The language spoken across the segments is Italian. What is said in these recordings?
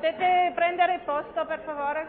Potete prendere posto, per favore?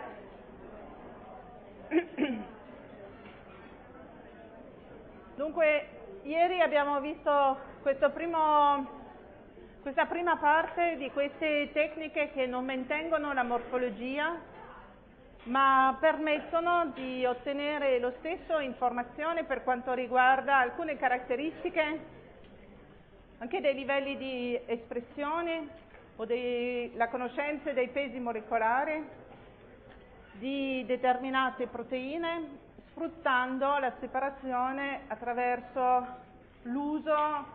Dunque, ieri abbiamo visto questa prima parte di queste tecniche che non mantengono la morfologia, ma permettono di ottenere lo stesso informazione per quanto riguarda alcune caratteristiche, anche dei livelli di espressione o la conoscenza dei pesi molecolari di determinate proteine, sfruttando la separazione attraverso l'uso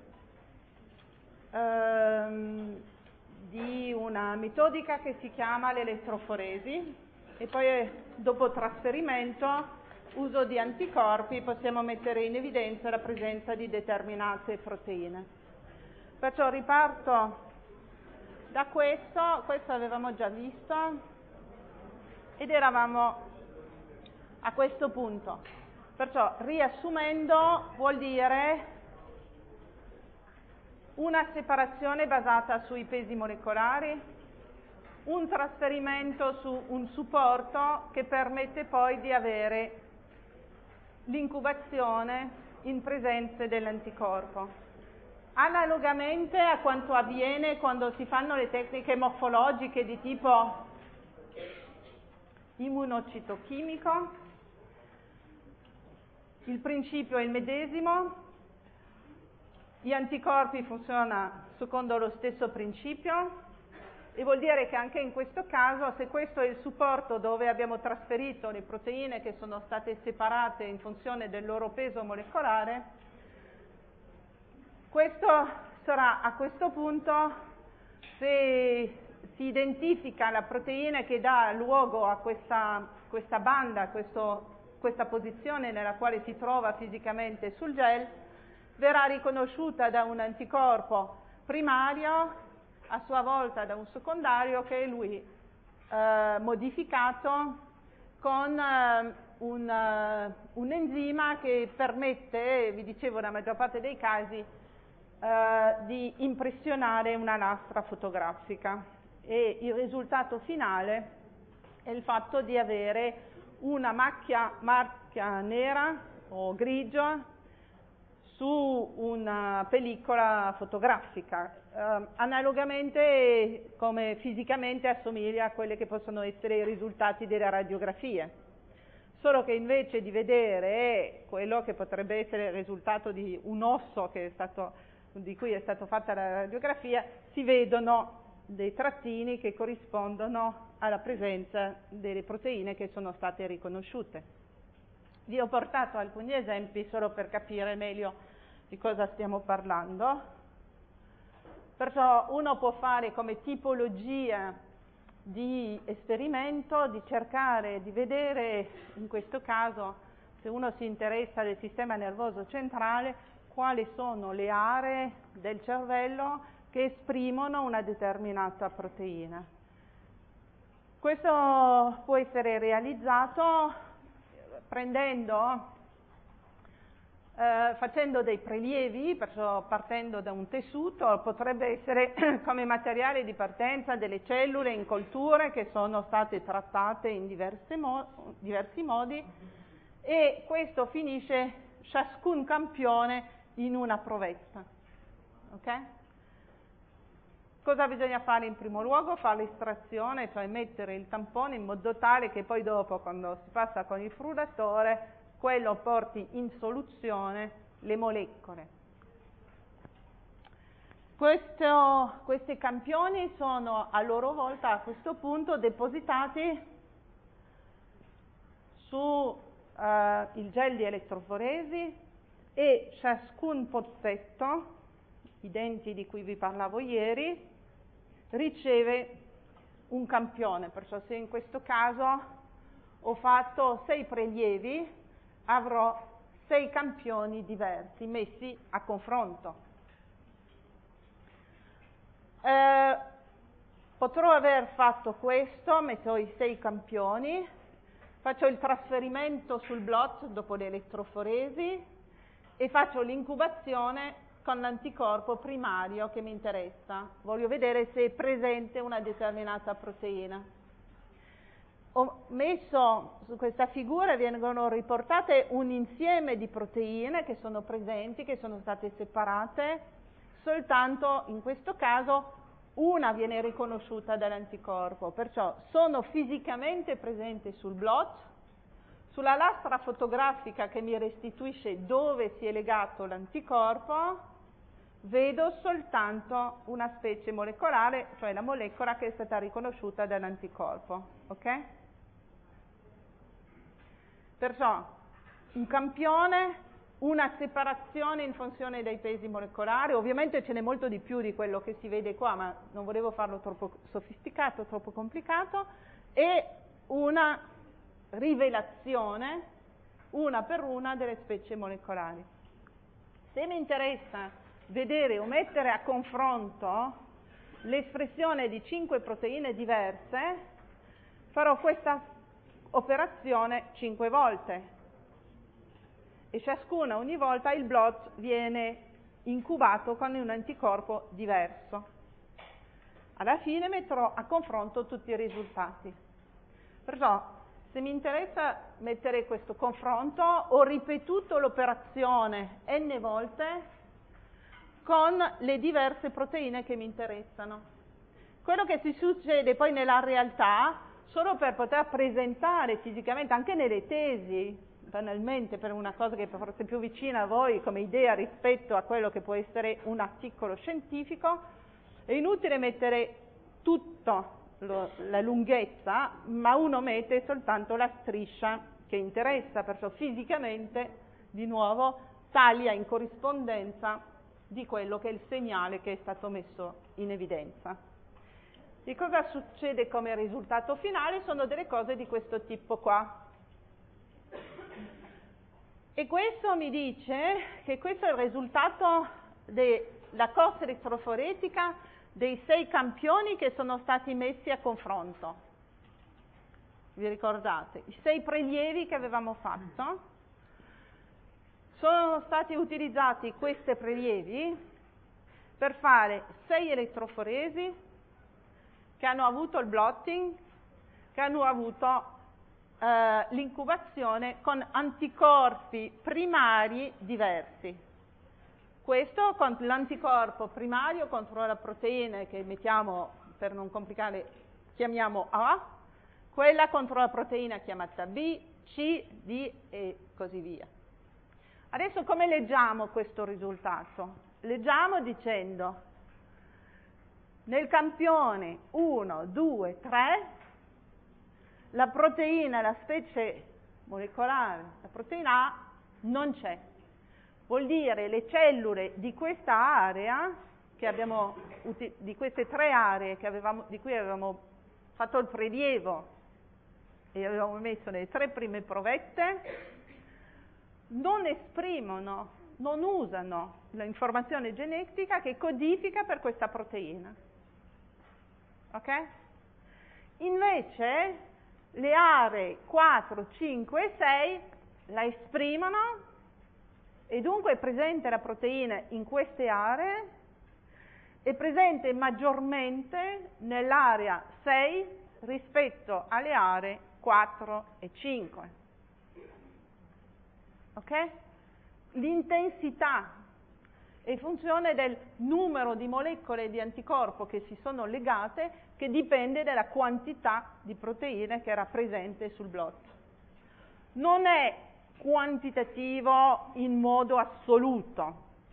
di una metodica che si chiama l'elettroforesi, e poi dopo trasferimento, uso di anticorpi, possiamo mettere in evidenza la presenza di determinate proteine. Perciò riparto da questo avevamo già visto ed eravamo a questo punto. Perciò, riassumendo, vuol dire una separazione basata sui pesi molecolari, un trasferimento su un supporto che permette poi di avere l'incubazione in presenza dell'anticorpo. Analogamente a quanto avviene quando si fanno le tecniche morfologiche di tipo immunocitochimico, il principio è il medesimo, gli anticorpi funzionano secondo lo stesso principio, e vuol dire che anche in questo caso, se questo è il supporto dove abbiamo trasferito le proteine che sono state separate in funzione del loro peso molecolare, questo sarà a questo punto, se si identifica la proteina che dà luogo a questa banda, questa posizione nella quale si trova fisicamente sul gel, verrà riconosciuta da un anticorpo primario, a sua volta da un secondario, che è lui modificato con un enzima che permette, vi dicevo, nella maggior parte dei casi, di impressionare una lastra fotografica, e il risultato finale è il fatto di avere una macchia nera o grigia su una pellicola fotografica, analogamente come fisicamente assomiglia a quelli che possono essere i risultati delle radiografie, solo che invece di vedere quello che potrebbe essere il risultato di un osso di cui è stata fatta la radiografia, si vedono dei trattini che corrispondono alla presenza delle proteine che sono state riconosciute. Vi ho portato alcuni esempi solo per capire meglio di cosa stiamo parlando. Perciò uno può fare come tipologia di esperimento di cercare di vedere, in questo caso, se uno si interessa del sistema nervoso centrale, quali sono le aree del cervello che esprimono una determinata proteina. Questo può essere realizzato facendo dei prelievi, perciò partendo da un tessuto, potrebbe essere come materiale di partenza delle cellule in colture che sono state trattate in diversi modi, e questo finisce ciascun campione in una provetta. Ok? Cosa bisogna fare in primo luogo? Fare l'estrazione, cioè mettere il tampone in modo tale che poi dopo, quando si passa con il frullatore, quello porti in soluzione le molecole. Questi campioni sono a loro volta a questo punto depositati su il gel di elettroforesi, e ciascun pozzetto, i denti di cui vi parlavo ieri, riceve un campione. Perciò se in questo caso ho fatto 6 prelievi, avrò 6 campioni diversi messi a confronto. Potrò aver fatto questo, metto i 6 campioni, faccio il trasferimento sul blot dopo l'elettroforesi e faccio l'incubazione con l'anticorpo primario che mi interessa. Voglio vedere se è presente una determinata proteina. Ho messo su questa figura, vengono riportate un insieme di proteine che sono presenti, che sono state separate, soltanto in questo caso una viene riconosciuta dall'anticorpo, perciò sono fisicamente presenti sul blot. Sulla lastra fotografica che mi restituisce dove si è legato l'anticorpo, vedo soltanto una specie molecolare, cioè la molecola che è stata riconosciuta dall'anticorpo, ok? Perciò un campione, una separazione in funzione dei pesi molecolari, ovviamente ce n'è molto di più di quello che si vede qua, ma non volevo farlo troppo sofisticato, troppo complicato, e una rivelazione una per una delle specie molecolari. Se mi interessa vedere o mettere a confronto l'espressione di 5 proteine diverse, farò questa operazione 5 volte e ciascuna ogni volta il blot viene incubato con un anticorpo diverso. Alla fine metterò a confronto tutti i risultati. Perciò se mi interessa mettere questo confronto, ho ripetuto l'operazione n volte con le diverse proteine che mi interessano. Quello che si succede poi nella realtà, solo per poter presentare fisicamente, anche nelle tesi, banalmente per una cosa che è forse più vicina a voi come idea rispetto a quello che può essere un articolo scientifico, è inutile mettere tutto la lunghezza, ma uno mette soltanto la striscia che interessa, perciò fisicamente di nuovo taglia in corrispondenza di quello che è il segnale che è stato messo in evidenza. E cosa succede come risultato finale? Sono delle cose di questo tipo qua. E questo mi dice che questo è il risultato della corsa elettroforetica dei 6 campioni che sono stati messi a confronto. Vi ricordate? I 6 prelievi che avevamo fatto? Sono stati utilizzati questi prelievi per fare 6 elettroforesi che hanno avuto il blotting, che hanno avuto l'incubazione con anticorpi primari diversi. Questo con l'anticorpo primario contro la proteina che mettiamo, per non complicare, chiamiamo A, quella contro la proteina chiamata B, C, D e così via. Adesso come leggiamo questo risultato? Leggiamo dicendo nel campione 1, 2, 3 la proteina, la specie molecolare, la proteina A non c'è. Vuol dire le cellule di questa area, di queste 3 aree di cui avevamo fatto il prelievo e avevamo messo nelle 3 prime provette, non esprimono, non usano l'informazione genetica che codifica per questa proteina. Ok? Invece le aree 4, 5 e 6 la esprimono e dunque è presente la proteina in queste aree, è presente maggiormente nell'area 6 rispetto alle aree 4 e 5. Ok? L'intensità è in funzione del numero di molecole di anticorpo che si sono legate, che dipende dalla quantità di proteine che era presente sul blot. Non è quantitativo in modo assoluto,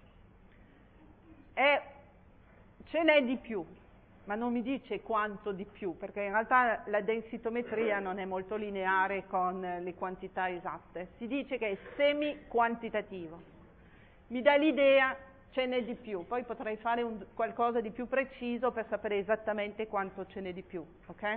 ce n'è di più, ma non mi dice quanto di più, perché in realtà la densitometria non è molto lineare con le quantità esatte, si dice che è semi-quantitativo, mi dà l'idea ce n'è di più, poi potrei fare qualcosa di più preciso per sapere esattamente quanto ce n'è di più, ok?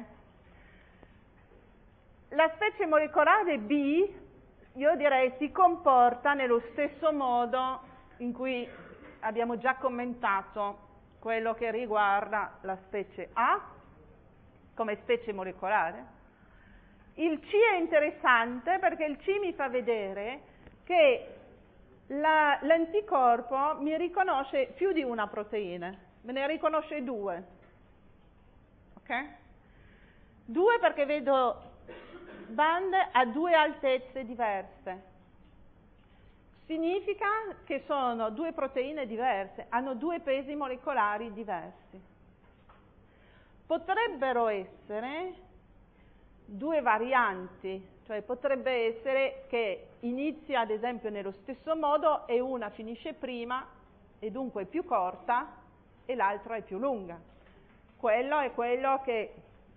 La specie molecolare B, io direi, si comporta nello stesso modo in cui abbiamo già commentato quello che riguarda la specie A come specie molecolare. Il C è interessante perché il C mi fa vedere che l'anticorpo mi riconosce più di una proteina, me ne riconosce due, ok? Due perché vedo bande a due altezze diverse. Significa che sono due proteine diverse, hanno due pesi molecolari diversi. Potrebbero essere due varianti, cioè potrebbe essere che inizia ad esempio nello stesso modo e una finisce prima e dunque è più corta e l'altra è più lunga. Quello è quello che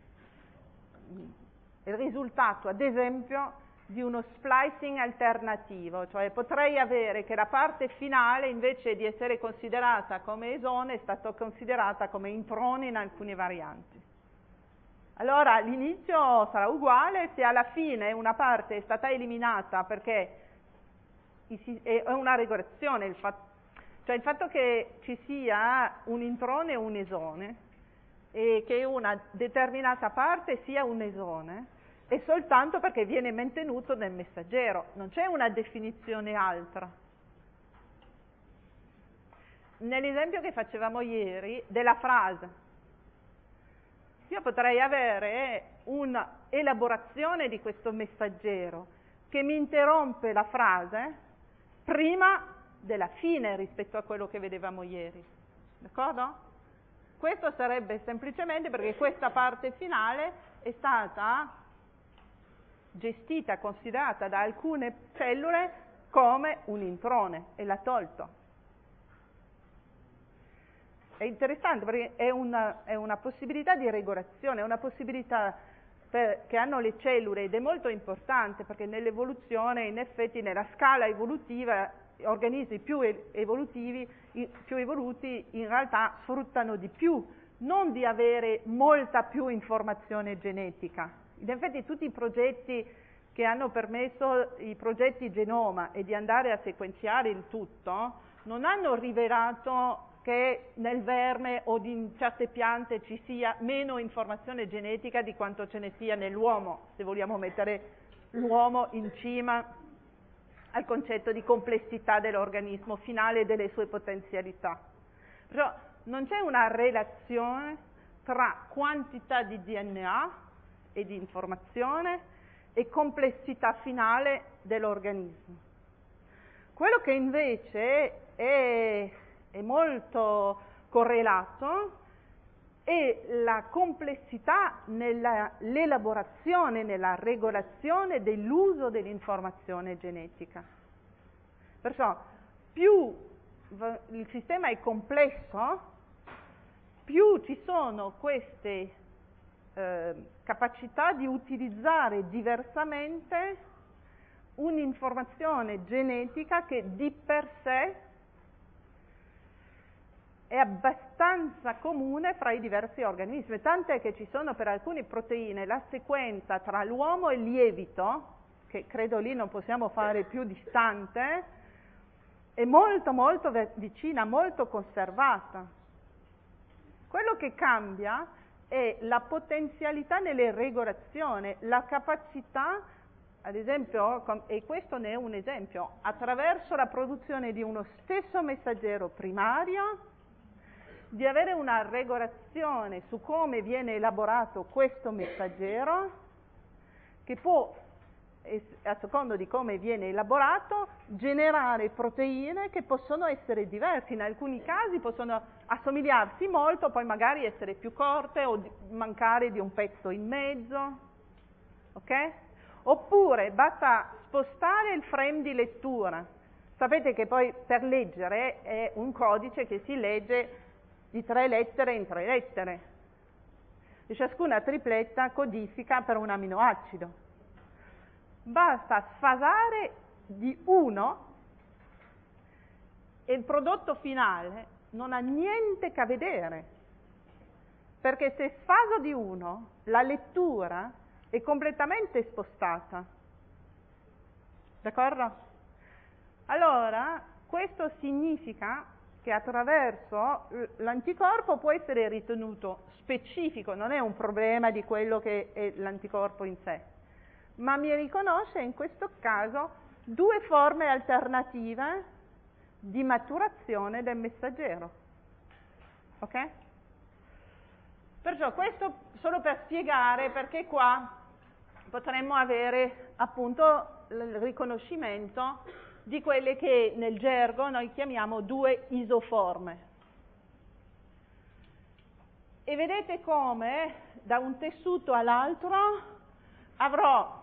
è il risultato ad esempio di uno splicing alternativo, cioè potrei avere che la parte finale invece di essere considerata come esone è stata considerata come introne in alcune varianti. Allora l'inizio sarà uguale se alla fine una parte è stata eliminata perché è una regressione, il fatto che ci sia un introne e un esone e che una determinata parte sia un esone è soltanto perché viene mantenuto nel messaggero, non c'è una definizione altra. Nell'esempio che facevamo ieri della frase, io potrei avere un'elaborazione di questo messaggero che mi interrompe la frase prima della fine rispetto a quello che vedevamo ieri, d'accordo? Questo sarebbe semplicemente perché questa parte finale è stata gestita, considerata da alcune cellule come un introne e l'ha tolto. È interessante perché è una possibilità di regolazione, è una possibilità che hanno le cellule ed è molto importante perché nell'evoluzione, in effetti nella scala evolutiva, organismi più evoluti in realtà sfruttano di più, non di avere molta più informazione genetica. In effetti tutti i progetti che hanno permesso i progetti genoma e di andare a sequenziare il tutto, non hanno rivelato che nel verme o in certe piante ci sia meno informazione genetica di quanto ce ne sia nell'uomo, se vogliamo mettere l'uomo in cima al concetto di complessità dell'organismo finale e delle sue potenzialità. Però non c'è una relazione tra quantità di DNA e di informazione e complessità finale dell'organismo. Quello che invece è molto correlato è la complessità nell'elaborazione, nella regolazione dell'uso dell'informazione genetica. Perciò più il sistema è complesso, più ci sono queste capacità di utilizzare diversamente un'informazione genetica che di per sé è abbastanza comune fra i diversi organismi, tant'è che ci sono per alcune proteine la sequenza tra l'uomo e il lievito, che credo lì non possiamo fare più distante, è molto molto vicina, molto conservata. Quello che cambia è la potenzialità nelle regolazioni, la capacità, ad esempio, e questo ne è un esempio, attraverso la produzione di uno stesso messaggero primario, di avere una regolazione su come viene elaborato questo messaggero, che può, a secondo di come viene elaborato, generare proteine che possono essere diverse. In alcuni casi possono assomigliarsi molto, poi magari essere più corte o mancare di un pezzo in mezzo, ok? Oppure basta spostare il frame di lettura. Sapete che poi per leggere è un codice che si legge di 3 lettere in 3 lettere. E ciascuna tripletta codifica per un aminoacido. Basta sfasare di 1 e il prodotto finale non ha niente che vedere, perché se sfaso di 1 la lettura è completamente spostata. D'accordo? Allora, questo significa che attraverso l'anticorpo può essere ritenuto specifico, non è un problema di quello che è l'anticorpo in sé, ma mi riconosce in questo caso 2 forme alternative di maturazione del messaggero. Ok? Perciò questo solo per spiegare perché qua potremmo avere appunto il riconoscimento di quelle che nel gergo noi chiamiamo due isoforme. E vedete come da un tessuto all'altro avrò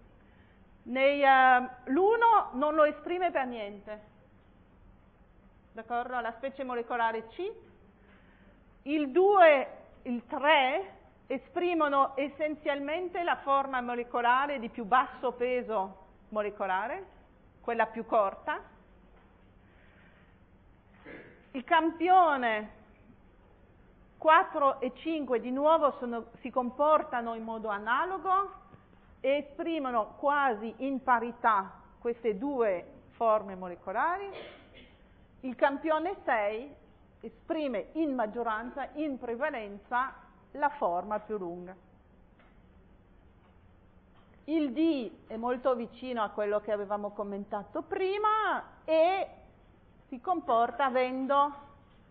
l'uno non lo esprime per niente, d'accordo? La specie molecolare C, il 2, il 3 esprimono essenzialmente la forma molecolare di più basso peso molecolare, quella più corta. Il campione 4 e 5 di nuovo si comportano in modo analogo e esprimono quasi in parità queste due forme molecolari. Il campione 6 esprime in maggioranza, in prevalenza, la forma più lunga. Il D è molto vicino a quello che avevamo commentato prima e si comporta avendo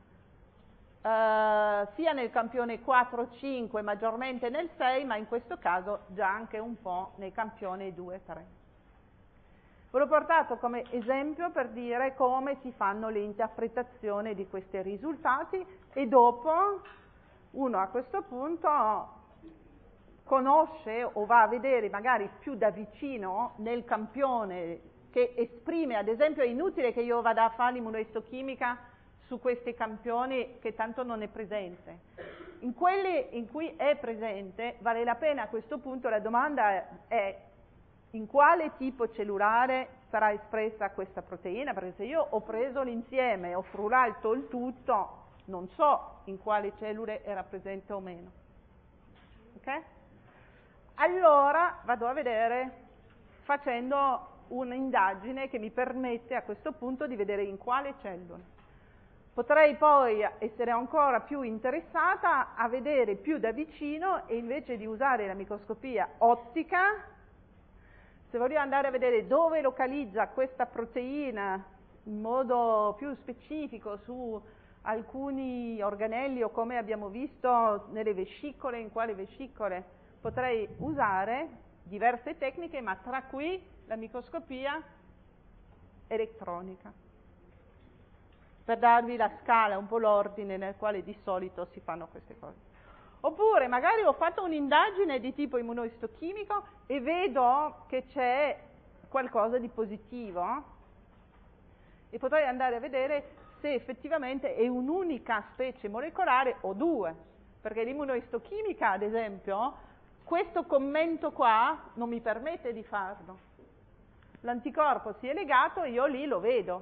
sia nel campione 4-5 maggiormente nel 6, ma in questo caso già anche un po' nei campioni 2-3. Ve l'ho portato come esempio per dire come si fanno le interpretazioni di questi risultati e dopo uno a questo punto conosce o va a vedere magari più da vicino nel campione che esprime, ad esempio è inutile che io vada a fare l'immunoistochimica su questi campioni che tanto non è presente. In quelli in cui è presente vale la pena a questo punto, la domanda è in quale tipo cellulare sarà espressa questa proteina, perché se io ho preso l'insieme, ho frullato il tutto, non so in quali cellule era presente o meno. Ok? Allora vado a vedere facendo un'indagine che mi permette a questo punto di vedere in quale cellule. Potrei poi essere ancora più interessata a vedere più da vicino e invece di usare la microscopia ottica, se voglio andare a vedere dove localizza questa proteina in modo più specifico su alcuni organelli o come abbiamo visto nelle vescicole, in quali vescicole, potrei usare diverse tecniche, ma tra cui la microscopia elettronica, per darvi la scala, un po' l'ordine nel quale di solito si fanno queste cose. Oppure magari ho fatto un'indagine di tipo immunoistochimico e vedo che c'è qualcosa di positivo e potrei andare a vedere se effettivamente è un'unica specie molecolare o due, perché l'immunoistochimica, ad esempio, questo commento qua non mi permette di farlo. L'anticorpo si è legato e io lì lo vedo,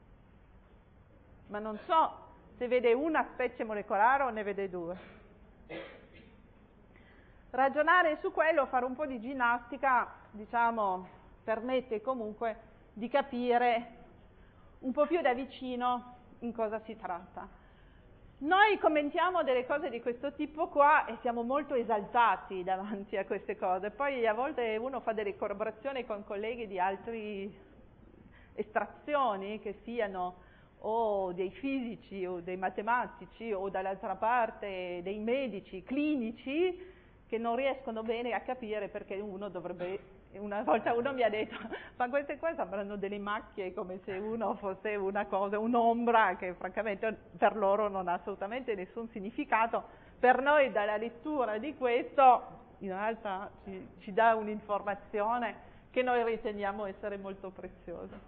ma non so se vede una specie molecolare o ne vede due. Ragionare su quello, fare un po' di ginnastica, diciamo, permette comunque di capire un po' più da vicino in cosa si tratta. Noi commentiamo delle cose di questo tipo qua e siamo molto esaltati davanti a queste cose, poi a volte uno fa delle collaborazioni con colleghi di altre estrazioni, che siano o dei fisici o dei matematici o dall'altra parte dei medici clinici, che non riescono bene a capire perché uno dovrebbe. Una volta uno mi ha detto, ma queste qua sembrano delle macchie, come se uno fosse una cosa, un'ombra, che francamente per loro non ha assolutamente nessun significato. Per noi dalla lettura di questo in realtà ci dà un'informazione che noi riteniamo essere molto preziosa.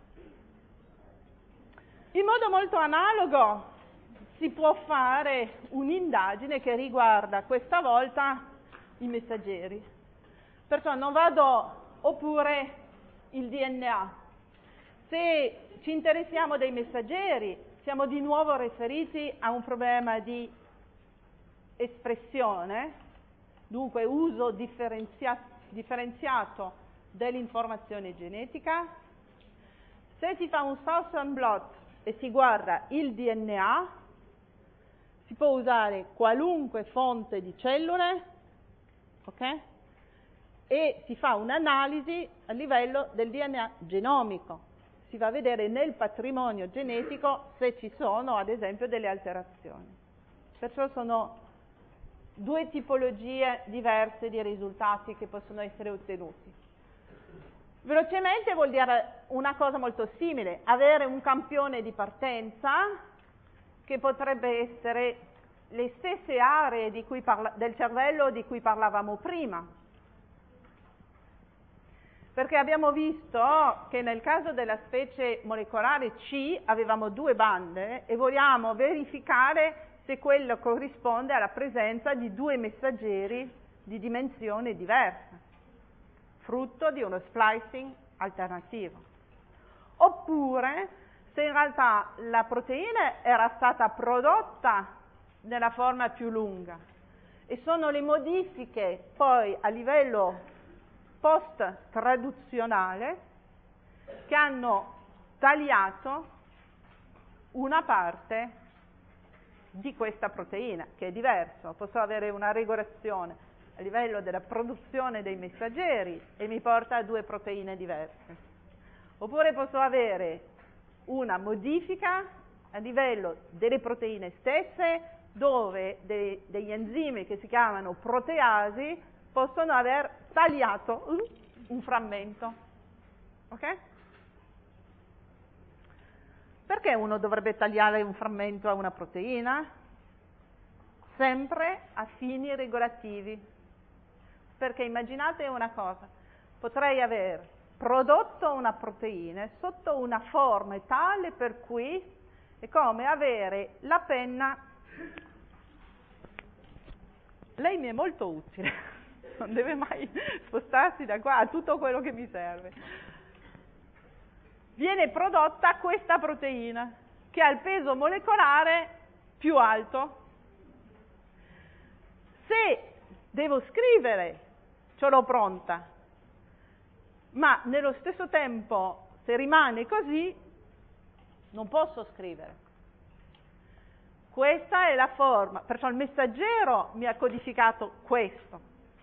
In modo molto analogo si può fare un'indagine che riguarda questa volta i messaggeri. Perciò non vado, oppure il DNA. Se ci interessiamo dei messaggeri, siamo di nuovo riferiti a un problema di espressione, dunque uso differenziato dell'informazione genetica. Se si fa un Southern blot e si guarda il DNA, si può usare qualunque fonte di cellule, ok? E si fa un'analisi a livello del DNA genomico. si va a vedere nel patrimonio genetico se ci sono, ad esempio, delle alterazioni. Perciò sono due tipologie diverse di risultati che possono essere ottenuti. Velocemente vuol dire una cosa molto simile, avere un campione di partenza che potrebbe essere le stesse aree del cervello di cui parlavamo prima. Perché abbiamo visto che nel caso della specie molecolare C avevamo due bande e vogliamo verificare se quello corrisponde alla presenza di due messaggeri di dimensione diversa, frutto di uno splicing alternativo. Oppure se in realtà la proteina era stata prodotta nella forma più lunga e sono le modifiche poi a livello post-traduzionale che hanno tagliato una parte di questa proteina, che è diverso. Posso avere una regolazione a livello della produzione dei messaggeri e mi porta a due proteine diverse. Oppure posso avere una modifica a livello delle proteine stesse, dove degli enzimi che si chiamano proteasi possono aver tagliato un frammento. Ok? Perché uno dovrebbe tagliare un frammento a una proteina? Sempre a fini regolativi. Perché immaginate una cosa, potrei aver prodotto una proteina sotto una forma tale per cui è come avere la penna. Lei mi è molto utile, non deve mai spostarsi da qua, ha tutto quello che mi serve. Viene prodotta questa proteina che ha il peso molecolare più alto. Se devo scrivere, ce l'ho pronta, ma nello stesso tempo, se rimane così, non posso scrivere. Questa è la forma, perciò il messaggero mi ha codificato questo.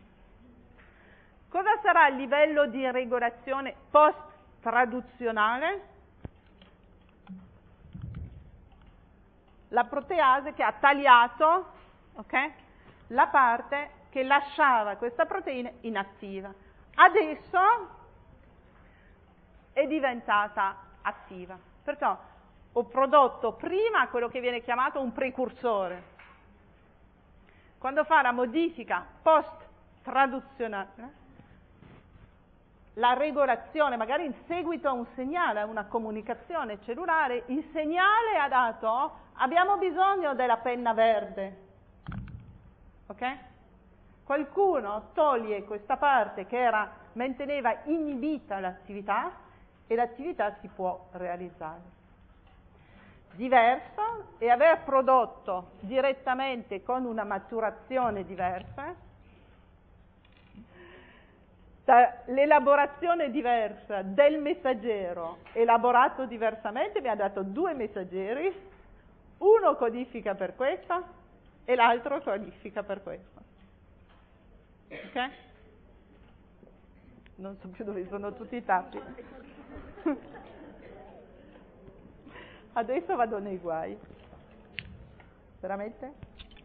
Cosa sarà il livello di regolazione post-traduzionale? La protease che ha tagliato, ok, la parte che lasciava questa proteina inattiva. Adesso è diventata attiva. Perciò ho prodotto prima quello che viene chiamato un precursore. Quando fa la modifica post-traduzionale, la regolazione, magari in seguito a un segnale, a una comunicazione cellulare, il segnale ha dato: abbiamo bisogno della penna verde. Ok? Qualcuno toglie questa parte che manteneva inibita l'attività e l'attività si può realizzare. Diverso è aver prodotto direttamente con una maturazione diversa, l'elaborazione diversa del messaggero elaborato diversamente mi ha dato due messaggeri, uno codifica per questo e l'altro codifica per questo. Ok? Non so più dove sono tutti i tappi. Adesso vado nei guai. Veramente?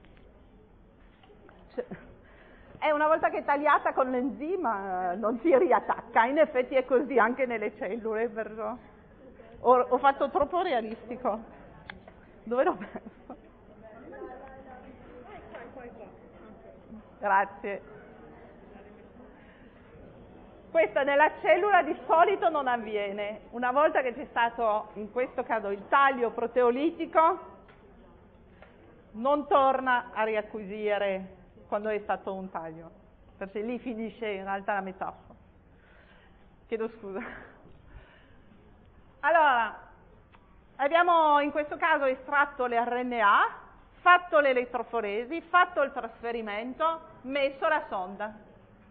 Una volta che è tagliata con l'enzima non si riattacca, in effetti è così anche nelle cellule, perciò ho fatto troppo realistico. Dove l'ho messo? Grazie. Questo nella cellula di solito non avviene. Una volta che c'è stato, in questo caso, il taglio proteolitico, non torna a riacquisire quando è stato un taglio, perché lì finisce in realtà la metafora. Chiedo scusa. Allora, abbiamo in questo caso estratto le RNA, fatto l'elettroforesi, fatto il trasferimento, messo la sonda.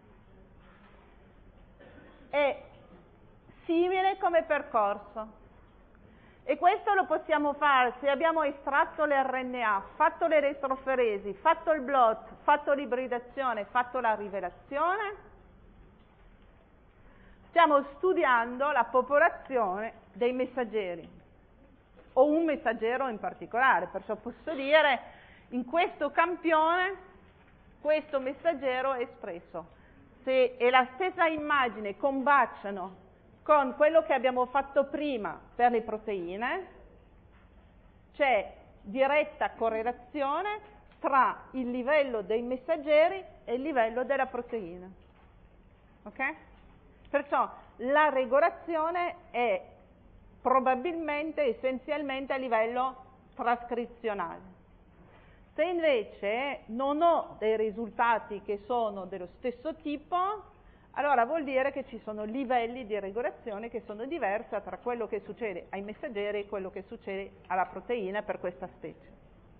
È simile come percorso. E questo lo possiamo fare se abbiamo estratto le RNA, fatto l'elettroforesi, fatto il blot, fatto l'ibridazione, fatto la rivelazione. Stiamo studiando la popolazione dei messaggeri, o un messaggero in particolare, perciò posso dire in questo campione questo messaggero è espresso. Se è la stessa immagine combaciano con quello che abbiamo fatto prima per le proteine, c'è diretta correlazione tra il livello dei messaggeri e il livello della proteina. Ok? Perciò la regolazione è probabilmente, essenzialmente a livello trascrizionale. Se invece non ho dei risultati che sono dello stesso tipo, allora vuol dire che ci sono livelli di regolazione che sono diversi tra quello che succede ai messaggeri e quello che succede alla proteina per questa specie.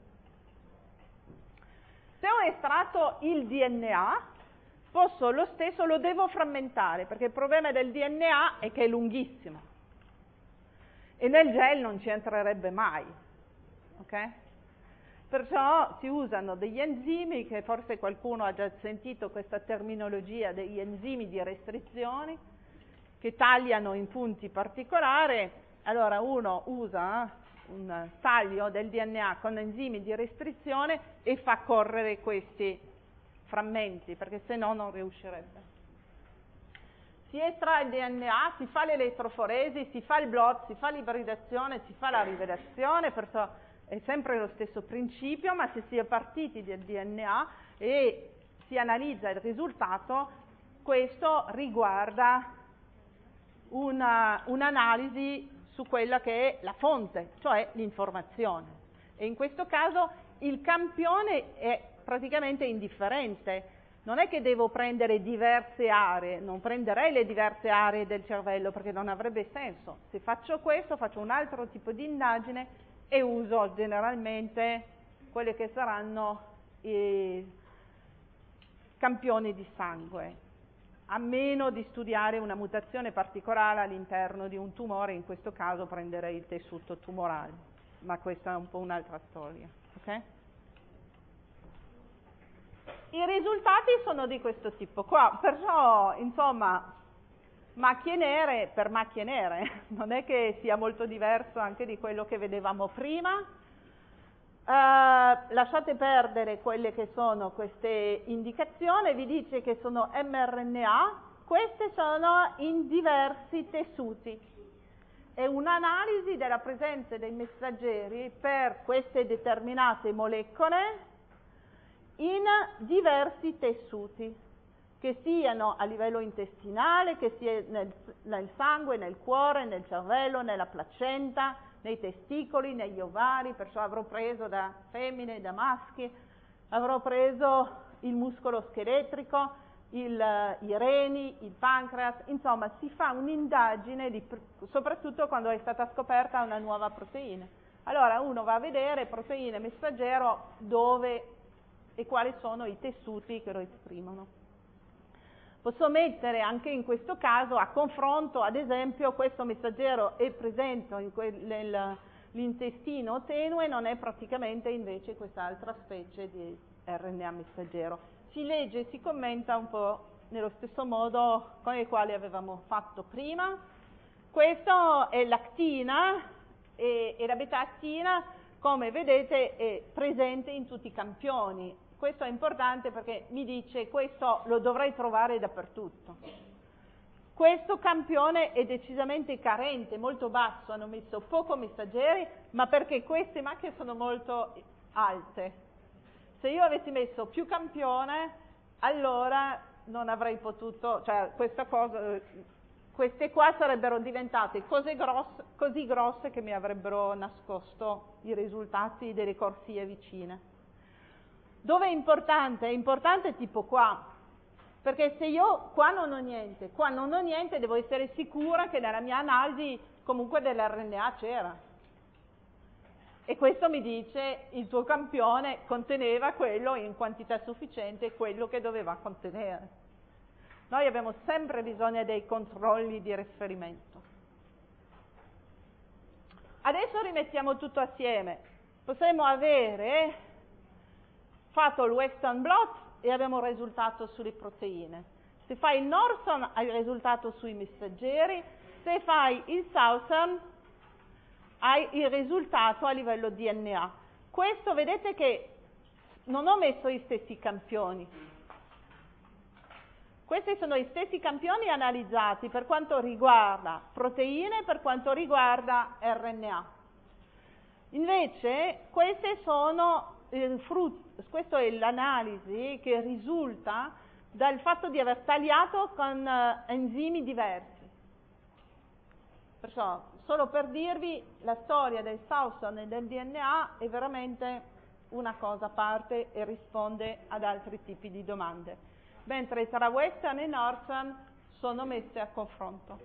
Se ho estratto il DNA, posso lo stesso, lo devo frammentare, perché il problema del DNA è che è lunghissimo e nel gel non ci entrerebbe mai, ok? Perciò si usano degli enzimi, che forse qualcuno ha già sentito questa terminologia degli enzimi di restrizione, che tagliano in punti particolari. Allora uno usa un taglio del DNA con enzimi di restrizione e fa correre questi frammenti, perché se no non riuscirebbe. Si estrae il DNA, si fa l'elettroforesi, si fa il blot, si fa l'ibridazione, si fa la rivelazione, perciò è sempre lo stesso principio, ma se si è partiti del DNA e si analizza il risultato, questo riguarda un'analisi su quella che è la fonte, cioè l'informazione. E in questo caso il campione è praticamente indifferente. Non è che devo prendere diverse aree, non prenderei le diverse aree del cervello perché non avrebbe senso. Se faccio questo, faccio un altro tipo di indagine e uso generalmente quelli che saranno i campioni di sangue, a meno di studiare una mutazione particolare all'interno di un tumore. In questo caso prenderei il tessuto tumorale, ma questa è un po' un'altra storia. Okay? I risultati sono di questo tipo qua, perciò insomma macchie nere per macchie nere, non è che sia molto diverso anche di quello che vedevamo prima. Lasciate perdere quelle che sono queste indicazioni, vi dice che sono mRNA, queste sono in diversi tessuti. È un'analisi della presenza dei messaggeri per queste determinate molecole in diversi tessuti, che siano a livello intestinale, che sia nel sangue, nel cuore, nel cervello, nella placenta, nei testicoli, negli ovari, perciò avrò preso da femmine e da maschi, avrò preso il muscolo scheletrico, i reni, il pancreas, insomma si fa un'indagine soprattutto quando è stata scoperta una nuova proteina. Allora uno va a vedere proteine messaggero dove e quali sono i tessuti che lo esprimono. Posso mettere anche in questo caso a confronto, ad esempio, questo messaggero è presente nell'intestino tenue, non è praticamente invece quest'altra specie di RNA messaggero. Si legge e si commenta un po' nello stesso modo con il quale avevamo fatto prima. Questo è l'actina e la beta-attina, come vedete, è presente in tutti i campioni. Questo è importante perché mi dice questo lo dovrei trovare dappertutto. Questo campione è decisamente carente, molto basso, hanno messo poco messaggeri, ma perché queste macchie sono molto alte. Se io avessi messo più campione, allora non avrei potuto, cioè queste qua sarebbero diventate così grosse che mi avrebbero nascosto i risultati delle corsie vicine. Dove è importante? È importante tipo qua, perché se io qua non ho niente, devo essere sicura che nella mia analisi comunque dell'RNA c'era. E questo mi dice il tuo campione conteneva quello in quantità sufficiente, quello che doveva contenere. Noi abbiamo sempre bisogno dei controlli di riferimento. Adesso rimettiamo tutto assieme. Possiamo avere fatto il Western blot e abbiamo un risultato sulle proteine. Se fai il Norton hai il risultato sui messaggeri, se Se fai il Southern hai il risultato a livello DNA. Questo vedete che non ho messo gli stessi campioni. Questi sono gli stessi campioni analizzati per quanto riguarda proteine e per quanto riguarda RNA. Invece queste sono il frutto, questa è l'analisi che risulta dal fatto di aver tagliato con enzimi diversi. Perciò, solo per dirvi, la storia del Southern e del DNA è veramente una cosa a parte e risponde ad altri tipi di domande, mentre tra Western e Northern sono messe a confronto.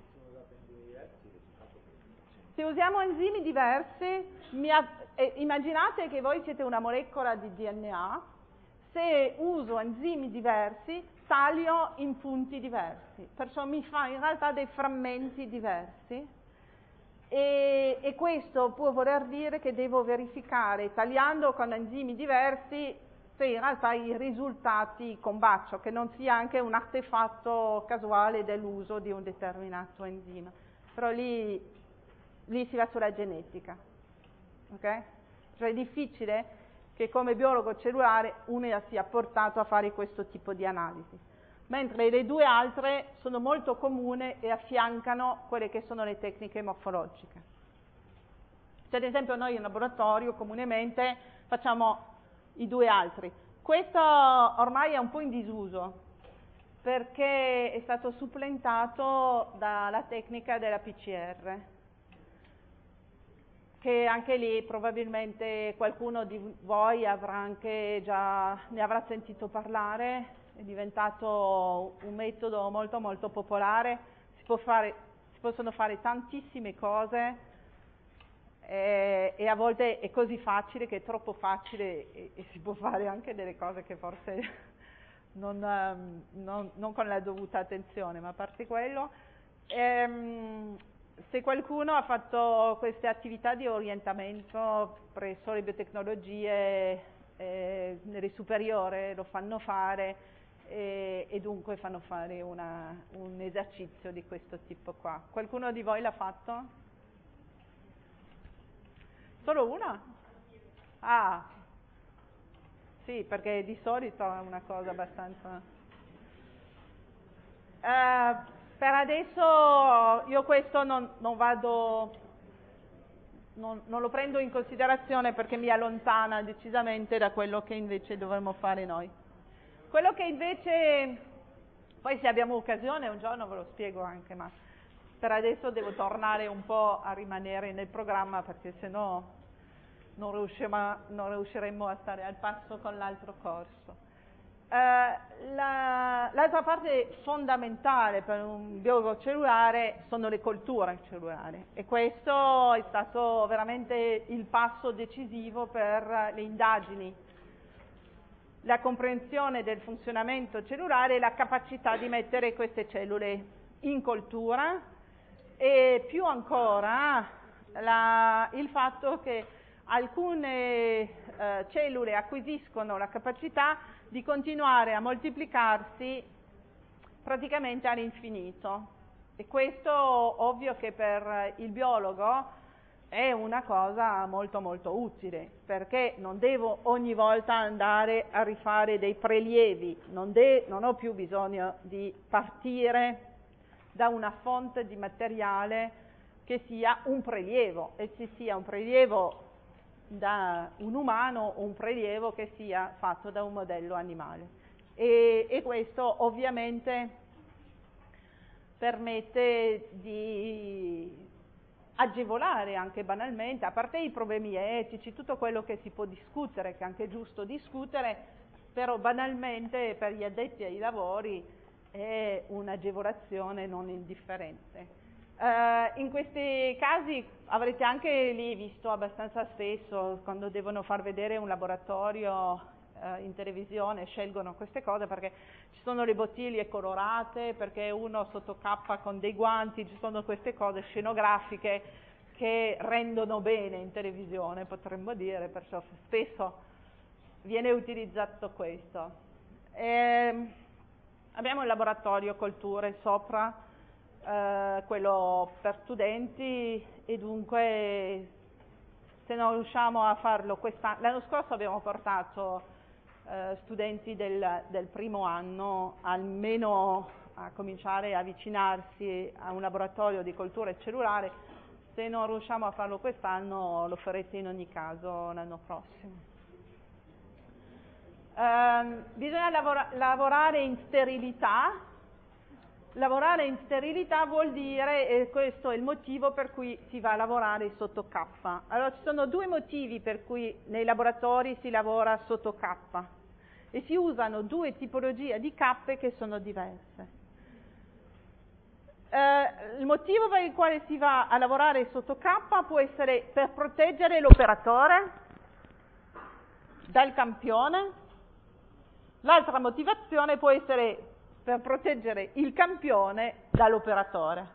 Se usiamo enzimi diversi, immaginate che voi siete una molecola di DNA, se uso enzimi diversi, taglio in punti diversi, perciò mi fa in realtà dei frammenti diversi. E questo può voler dire che devo verificare, tagliando con enzimi diversi, se in realtà i risultati combacio, che non sia anche un artefatto casuale dell'uso di un determinato enzima. Però lì si va sulla genetica, ok? Cioè è difficile che come biologo cellulare uno sia portato a fare questo tipo di analisi. Mentre le due altre sono molto comuni e affiancano quelle che sono le tecniche morfologiche. Cioè, ad esempio noi in laboratorio comunemente facciamo i due altri. Questo ormai è un po' in disuso perché è stato supplentato dalla tecnica della PCR, che anche lì probabilmente qualcuno di voi avrà anche già ne avrà sentito parlare. È diventato un metodo molto molto popolare, si possono fare tantissime cose e a volte è così facile che è troppo facile e si può fare anche delle cose che forse non con la dovuta attenzione, ma a parte quello, se qualcuno ha fatto queste attività di orientamento presso le biotecnologie nelle superiori lo fanno fare e dunque fanno fare un esercizio di questo tipo qua. Qualcuno di voi l'ha fatto? Solo una? Ah, sì, perché di solito è una cosa abbastanza... per adesso io questo non lo prendo in considerazione perché mi allontana decisamente da quello che invece dovremmo fare noi. Quello che invece, poi se abbiamo occasione un giorno ve lo spiego anche, ma per adesso devo tornare un po' a rimanere nel programma perché sennò non riusciremmo a stare al passo con l'altro corso. L'altra parte fondamentale per un biologo cellulare sono le colture cellulari e questo è stato veramente il passo decisivo per le indagini, la comprensione del funzionamento cellulare e la capacità di mettere queste cellule in coltura e più ancora il fatto che alcune cellule acquisiscono la capacità di continuare a moltiplicarsi praticamente all'infinito e questo ovvio che per il biologo è una cosa molto molto utile perché non devo ogni volta andare a rifare dei prelievi, non ho più bisogno di partire da una fonte di materiale che sia un prelievo e ci sia un prelievo da un umano o un prelievo che sia fatto da un modello animale e questo ovviamente permette di agevolare anche banalmente, a parte i problemi etici, tutto quello che si può discutere, che è anche giusto discutere, però banalmente per gli addetti ai lavori è un'agevolazione non indifferente. In questi casi avrete anche lì visto abbastanza spesso quando devono far vedere un laboratorio in televisione scelgono queste cose perché ci sono le bottiglie colorate, perché uno sottocappa con dei guanti, ci sono queste cose scenografiche che rendono bene in televisione, potremmo dire, perciò spesso viene utilizzato questo. Abbiamo il laboratorio colture sopra, quello per studenti, e dunque se non riusciamo a farlo quest'anno, l'anno scorso abbiamo portato studenti del primo anno almeno a cominciare a avvicinarsi a un laboratorio di colture cellulari. Se non riusciamo a farlo quest'anno lo farete in ogni caso l'anno prossimo. Bisogna lavorare in sterilità. Lavorare in sterilità vuol dire, e questo è il motivo per cui si va a lavorare sotto K. Allora ci sono due motivi per cui nei laboratori si lavora sotto K e si usano due tipologie di K che sono diverse. Il motivo per il quale si va a lavorare sotto K può essere per proteggere l'operatore dal campione. L'altra motivazione può essere per proteggere il campione dall'operatore.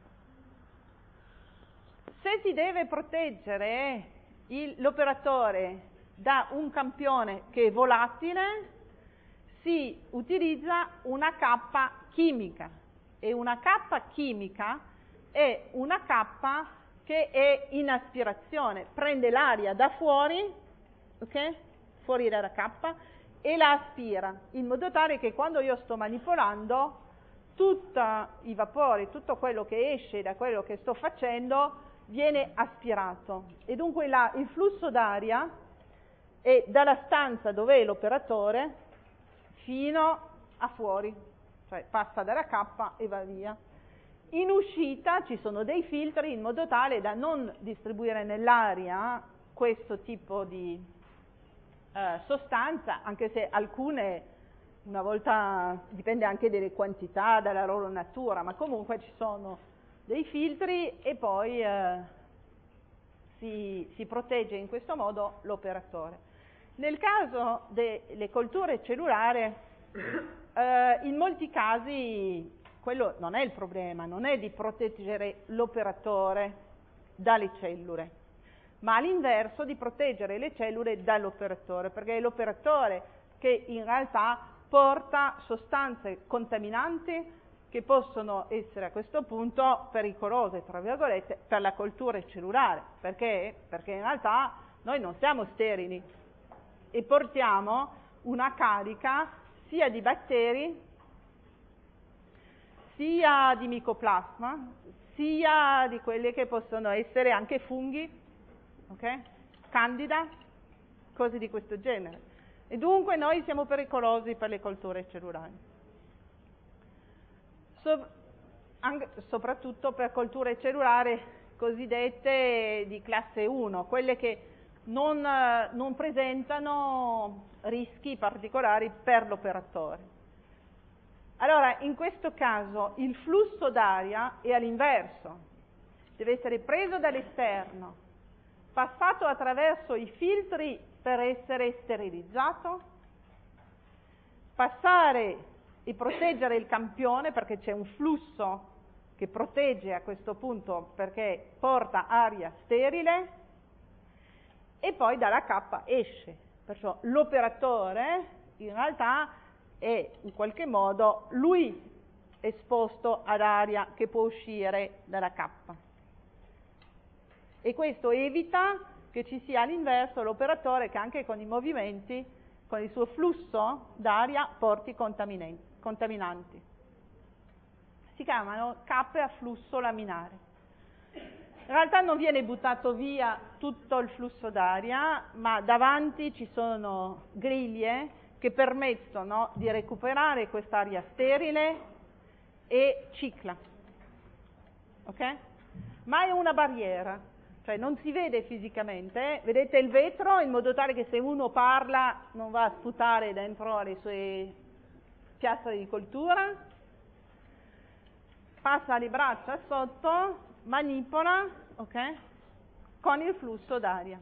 Se si deve proteggere l'operatore da un campione che è volatile, si utilizza una K chimica, e una K chimica è una K che è in aspirazione, prende l'aria da fuori, ok? Fuori dalla K, e la aspira, in modo tale che quando io sto manipolando tutti i vapori, tutto quello che esce da quello che sto facendo viene aspirato, e dunque il flusso d'aria è dalla stanza dove è l'operatore fino a fuori, cioè passa dalla K e va via. In uscita ci sono dei filtri in modo tale da non distribuire nell'aria questo tipo di sostanza, anche se alcune, una volta, dipende anche dalle quantità, dalla loro natura, ma comunque ci sono dei filtri, e poi si protegge in questo modo l'operatore. Nel caso delle colture cellulari, in molti casi quello non è il problema, non è di proteggere l'operatore dalle cellule, ma all'inverso di proteggere le cellule dall'operatore, perché è l'operatore che in realtà porta sostanze contaminanti che possono essere a questo punto pericolose, tra virgolette, per la coltura cellulare. Perché? Perché in realtà noi non siamo sterili e portiamo una carica sia di batteri, sia di micoplasma, sia di quelli che possono essere anche funghi, ok? Candida, cose di questo genere. E dunque noi siamo pericolosi per le colture cellulari. Soprattutto per colture cellulari cosiddette di classe 1, quelle che non presentano rischi particolari per l'operatore. Allora, in questo caso il flusso d'aria è all'inverso, deve essere preso dall'esterno, passato attraverso i filtri per essere sterilizzato, passare e proteggere il campione, perché c'è un flusso che protegge a questo punto perché porta aria sterile, e poi dalla K esce. Perciò l'operatore in realtà è in qualche modo lui esposto ad aria che può uscire dalla K. E questo evita che ci sia all'inverso l'operatore che anche con i movimenti, con il suo flusso d'aria, porti contaminanti. Si chiamano cappe a flusso laminare. In realtà non viene buttato via tutto il flusso d'aria, ma davanti ci sono griglie che permettono di recuperare quest'aria sterile e cicla. Ok? Ma è una barriera, cioè non si vede fisicamente, vedete il vetro in modo tale che se uno parla non va a sputare dentro alle sue piastre di coltura, passa le braccia sotto, manipola, ok? Con il flusso d'aria.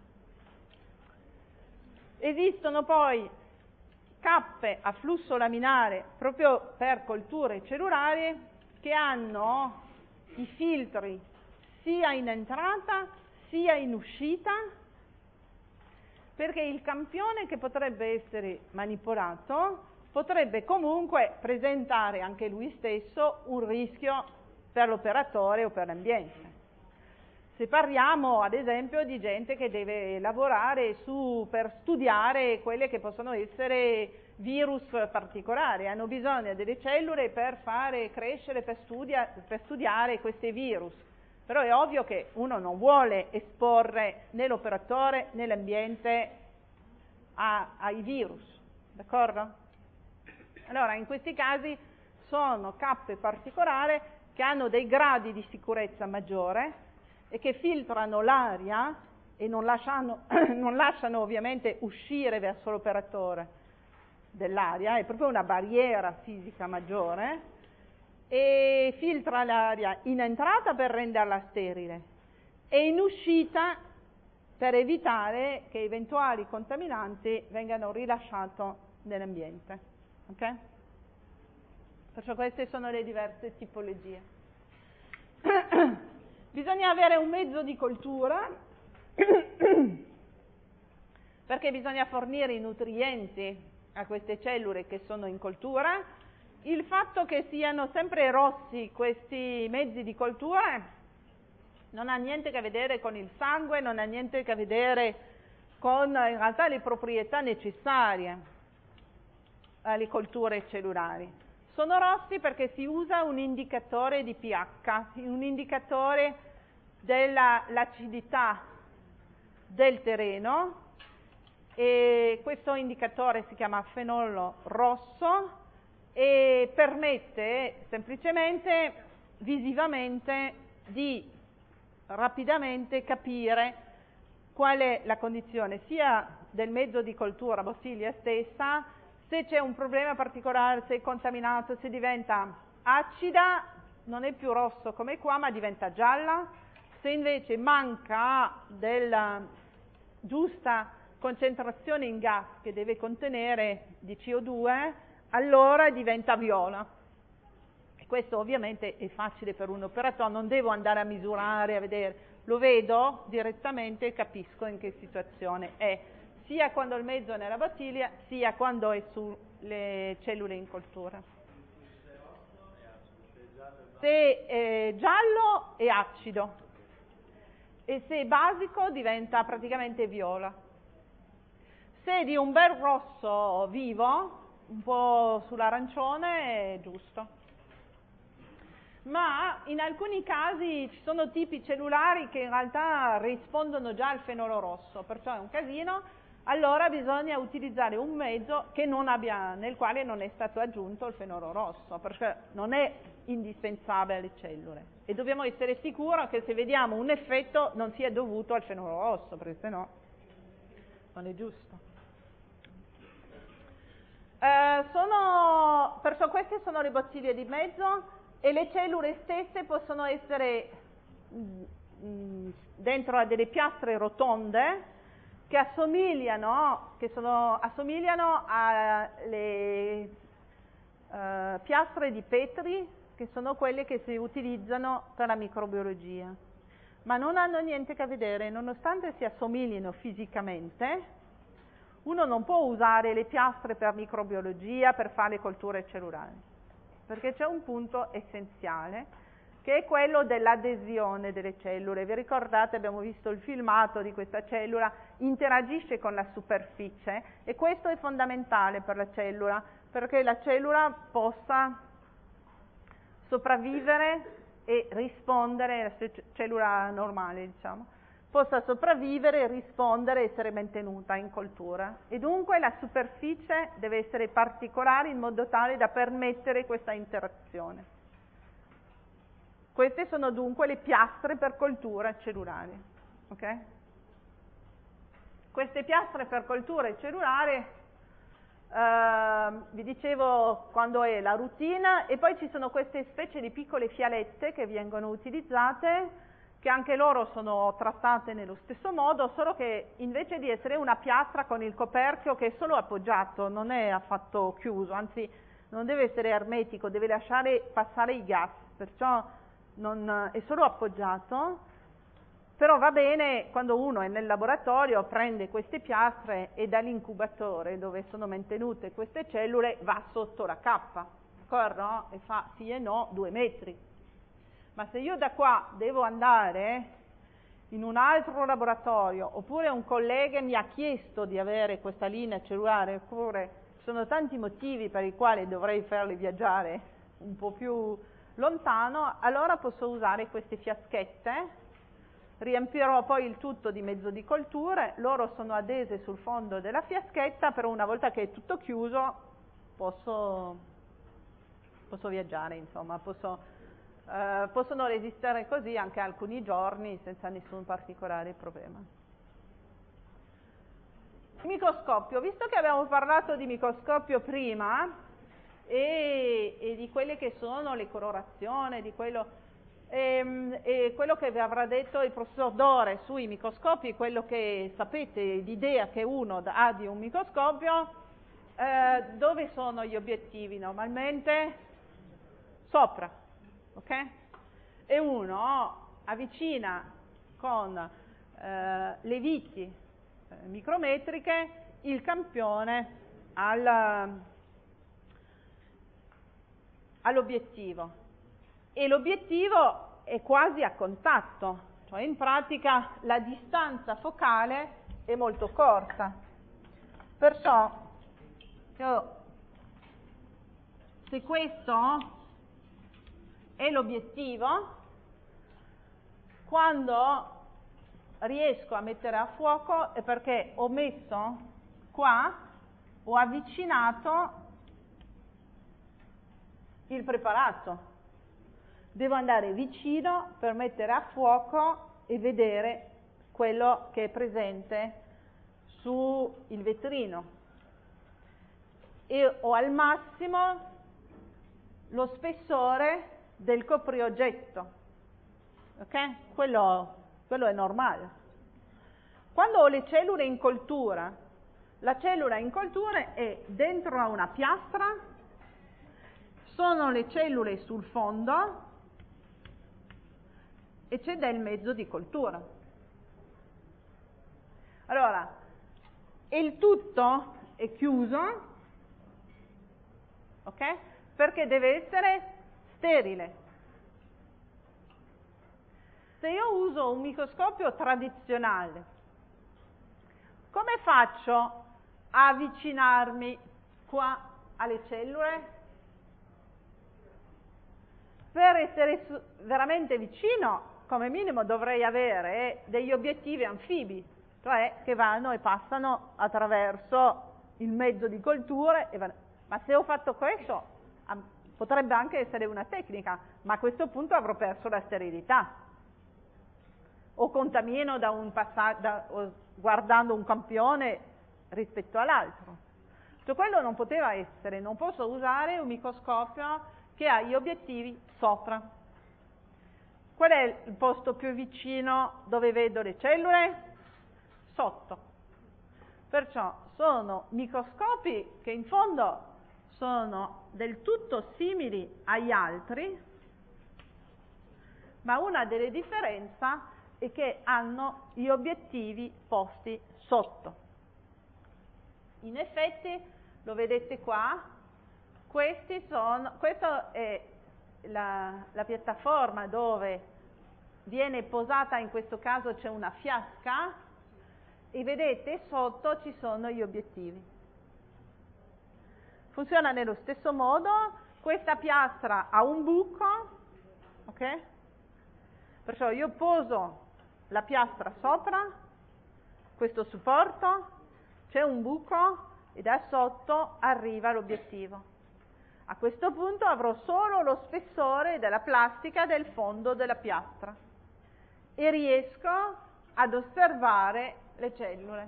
Esistono poi cappe a flusso laminare proprio per colture cellulari che hanno i filtri sia in entrata sia in uscita, perché il campione che potrebbe essere manipolato potrebbe comunque presentare anche lui stesso un rischio per l'operatore o per l'ambiente. Se parliamo ad esempio di gente che deve lavorare per studiare quelle che possono essere virus particolari, hanno bisogno delle cellule per fare crescere, per studiare questi virus, però è ovvio che uno non vuole esporre né l'operatore né l'ambiente ai virus, d'accordo? Allora in questi casi sono cappe particolari che hanno dei gradi di sicurezza maggiore e che filtrano l'aria e non lasciano ovviamente uscire verso l'operatore dell'aria, è proprio una barriera fisica maggiore, e filtra l'aria in entrata per renderla sterile e in uscita per evitare che eventuali contaminanti vengano rilasciati nell'ambiente. Ok? Perciò queste sono le diverse tipologie. Bisogna avere un mezzo di coltura perché bisogna fornire i nutrienti a queste cellule che sono in coltura. Il fatto che siano sempre rossi questi mezzi di coltura non ha niente a che vedere con il sangue, non ha niente a che vedere con in realtà le proprietà necessarie alle colture cellulari. Sono rossi perché si usa un indicatore di pH, un indicatore dell'acidità del terreno, e questo indicatore si chiama fenolo rosso e permette semplicemente visivamente di rapidamente capire qual è la condizione sia del mezzo di coltura bottiglia stessa, se c'è un problema particolare, se è contaminato, se diventa acida, non è più rosso come qua, ma diventa gialla. Se invece manca della giusta concentrazione in gas che deve contenere di CO2, allora diventa viola. E questo ovviamente è facile per un operatore, non devo andare a misurare, a vedere, lo vedo direttamente e capisco in che situazione è, sia quando il mezzo è nella bottiglia, sia quando è sulle cellule in coltura. Se è giallo è acido e se è basico diventa praticamente viola. Se è di un bel rosso vivo, un po' sull'arancione, è giusto. Ma in alcuni casi ci sono tipi cellulari che in realtà rispondono già al fenolo rosso, perciò è un casino. Allora bisogna utilizzare un mezzo nel quale non è stato aggiunto il fenolo rosso, perché non è indispensabile alle cellule. E dobbiamo essere sicuri che se vediamo un effetto non sia dovuto al fenolo rosso, perché sennò non è giusto. Perciò queste sono le bottiglie di mezzo e le cellule stesse possono essere dentro a delle piastre rotonde che assomigliano alle piastre di Petri, che sono quelle che si utilizzano per la microbiologia, ma non hanno niente a che vedere, nonostante si assomiglino fisicamente. Uno non può usare le piastre per microbiologia per fare colture cellulari, perché c'è un punto essenziale che è quello dell'adesione delle cellule. Vi ricordate, abbiamo visto il filmato di questa cellula, interagisce con la superficie e questo è fondamentale per la cellula, perché la cellula possa sopravvivere e rispondere, la cellula normale diciamo, possa sopravvivere, rispondere e essere mantenuta in coltura. E dunque la superficie deve essere particolare in modo tale da permettere questa interazione. Queste sono dunque le piastre per colture cellulari. Okay? Queste piastre per colture cellulari, vi dicevo quando è la routine, e poi ci sono queste specie di piccole fialette che vengono utilizzate, che anche loro sono trattate nello stesso modo, solo che invece di essere una piastra con il coperchio che è solo appoggiato, non è affatto chiuso, anzi non deve essere ermetico, deve lasciare passare i gas, perciò è solo appoggiato, però va bene quando uno è nel laboratorio, prende queste piastre e dall'incubatore dove sono mantenute queste cellule va sotto la cappa, d'accordo? E fa sì e no 2 metri. ma se io da qua devo andare in un altro laboratorio, oppure un collega mi ha chiesto di avere questa linea cellulare, oppure ci sono tanti motivi per i quali dovrei farli viaggiare un po' più lontano, allora posso usare queste fiaschette, riempirò poi il tutto di mezzo di colture, loro sono adese sul fondo della fiaschetta, però una volta che è tutto chiuso posso viaggiare, insomma, possono resistere così anche alcuni giorni senza nessun particolare problema. Microscopio, visto che abbiamo parlato di microscopio prima e di quelle che sono le colorazioni, di quello e quello che vi avrà detto il professor Dore sui microscopi, quello che sapete, l'idea che uno ha di un microscopio, dove sono gli obiettivi? Normalmente sopra, ok? E uno avvicina con le viti micrometriche il campione all'obiettivo. E l'obiettivo è quasi a contatto, cioè in pratica la distanza focale è molto corta. Perciò, se questo è l'obiettivo, quando riesco a mettere a fuoco è perché ho messo qua, ho avvicinato il preparato. Devo andare vicino per mettere a fuoco e vedere quello che è presente sul vetrino. E ho al massimo lo spessore del coprioggetto, ok? Quello è normale. Quando ho le cellule in coltura, la cellula in coltura è dentro a una piastra, sono le cellule sul fondo e c'è del mezzo di coltura. Allora, il tutto è chiuso, ok? Perché deve essere sterile. Se io uso un microscopio tradizionale, come faccio a avvicinarmi qua alle cellule? Per essere veramente vicino, come minimo dovrei avere degli obiettivi anfibi, cioè che vanno e passano attraverso il mezzo di colture, ma se ho fatto questo potrebbe anche essere una tecnica, ma a questo punto avrò perso la sterilità, o contamino guardando un campione rispetto all'altro. Cioè quello non poteva essere, non posso usare un microscopio che ha gli obiettivi sopra. Qual è il posto più vicino dove vedo le cellule? Sotto. Perciò sono microscopi che in fondo sono del tutto simili agli altri, ma una delle differenze è che hanno gli obiettivi posti sotto. In effetti, lo vedete qua, questa è la piattaforma dove viene posata, in questo caso c'è una fiasca, e vedete sotto ci sono gli obiettivi. Funziona nello stesso modo, questa piastra ha un buco, ok? Perciò io poso la piastra sopra, questo supporto, c'è un buco e da sotto arriva l'obiettivo. A questo punto avrò solo lo spessore della plastica del fondo della piastra e riesco ad osservare le cellule.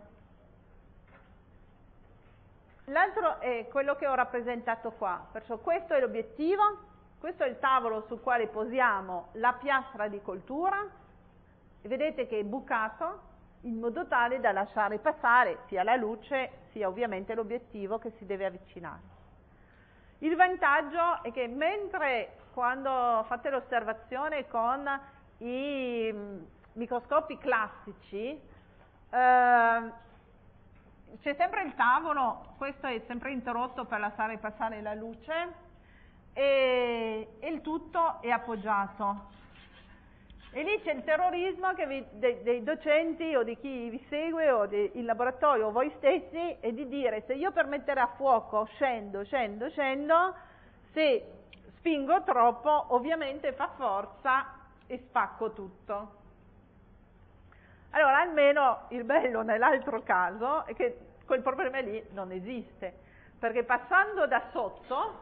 L'altro è quello che ho rappresentato qua, perciò questo è l'obiettivo, questo è il tavolo sul quale posiamo la piastra di coltura e vedete che è bucato in modo tale da lasciare passare sia la luce sia ovviamente l'obiettivo che si deve avvicinare. Il vantaggio è che mentre quando fate l'osservazione con i microscopi classici c'è sempre il tavolo, questo è sempre interrotto per lasciare passare la luce e il tutto è appoggiato. E lì c'è il terrorismo dei docenti o di chi vi segue o in laboratorio o voi stessi, e di dire: se io per mettere a fuoco scendo, se spingo troppo ovviamente fa forza e spacco tutto. Allora almeno il bello nell'altro caso è che quel problema lì non esiste, perché passando da sotto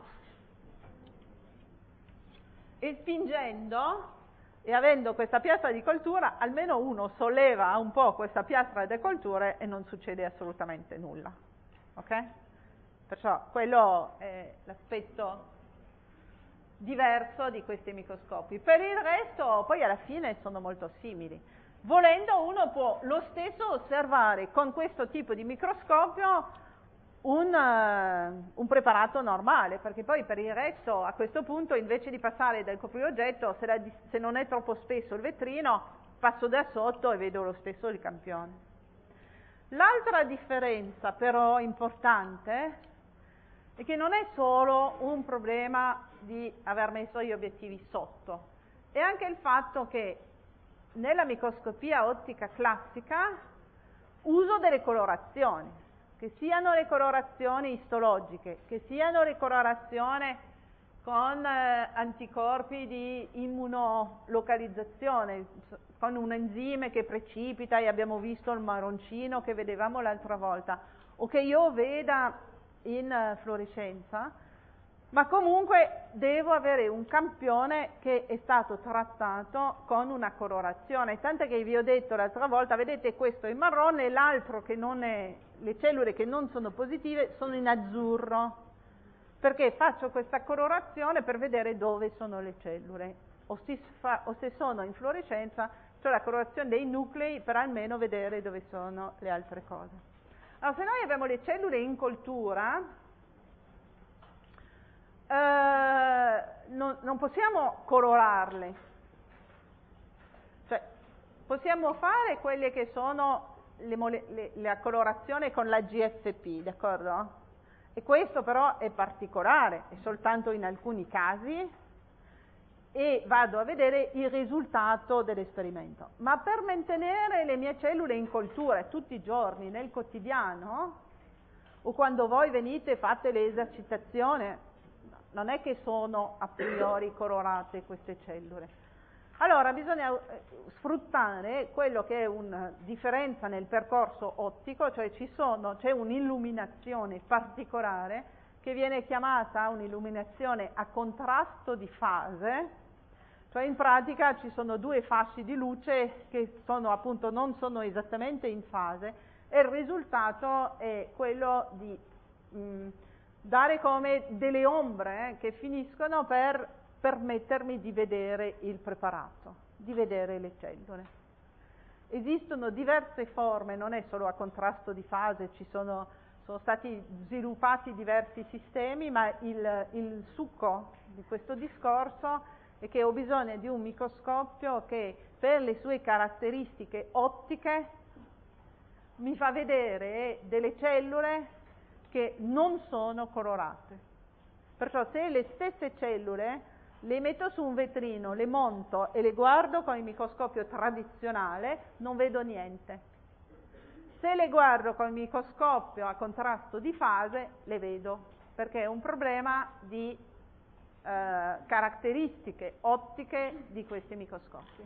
e spingendo e avendo questa piastra di coltura, almeno uno solleva un po' questa piastra di coltura e non succede assolutamente nulla. Ok? Perciò quello è l'aspetto diverso di questi microscopi. Per il resto poi alla fine sono molto simili. Volendo uno può lo stesso osservare con questo tipo di microscopio un preparato normale, perché poi per il resto a questo punto, invece di passare dal coprioggetto, se non è troppo spesso il vetrino, passo da sotto e vedo lo stesso il campione. L'altra differenza però importante è che non è solo un problema di aver messo gli obiettivi sotto, è anche il fatto che nella microscopia ottica classica uso delle colorazioni, che siano le colorazioni istologiche, che siano le colorazioni con anticorpi di immunolocalizzazione, con un enzime che precipita, e abbiamo visto il marroncino che vedevamo l'altra volta, o che io veda in fluorescenza, ma comunque devo avere un campione che è stato trattato con una colorazione, tant'è che vi ho detto l'altra volta, vedete questo è in marrone, l'altro che non è, le cellule che non sono positive sono in azzurro, perché faccio questa colorazione per vedere dove sono le cellule, o se sono in fluorescenza, cioè la colorazione dei nuclei per almeno vedere dove sono le altre cose. Allora, se noi abbiamo le cellule in coltura, non possiamo colorarle, cioè possiamo fare quelle che sono la colorazione con la GFP, d'accordo? E questo però è particolare, è soltanto in alcuni casi, e vado a vedere il risultato dell'esperimento. Ma per mantenere le mie cellule in coltura tutti i giorni, nel quotidiano, o quando voi venite e fate le esercitazioni, non è che sono a priori colorate queste cellule. Allora bisogna sfruttare quello che è una differenza nel percorso ottico, cioè c'è un'illuminazione particolare che viene chiamata un'illuminazione a contrasto di fase, cioè in pratica ci sono due fasci di luce che appunto non sono esattamente in fase, e il risultato è quello di dare come delle ombre che finiscono per permettermi di vedere il preparato, di vedere le cellule. Esistono diverse forme, non è solo a contrasto di fase, sono stati sviluppati diversi sistemi, ma il succo di questo discorso è che ho bisogno di un microscopio che per le sue caratteristiche ottiche mi fa vedere delle cellule che non sono colorate. Perciò se le stesse cellule le metto su un vetrino, le monto e le guardo con il microscopio tradizionale, non vedo niente. Se le guardo con il microscopio a contrasto di fase, le vedo, perché è un problema di caratteristiche ottiche di questi microscopi.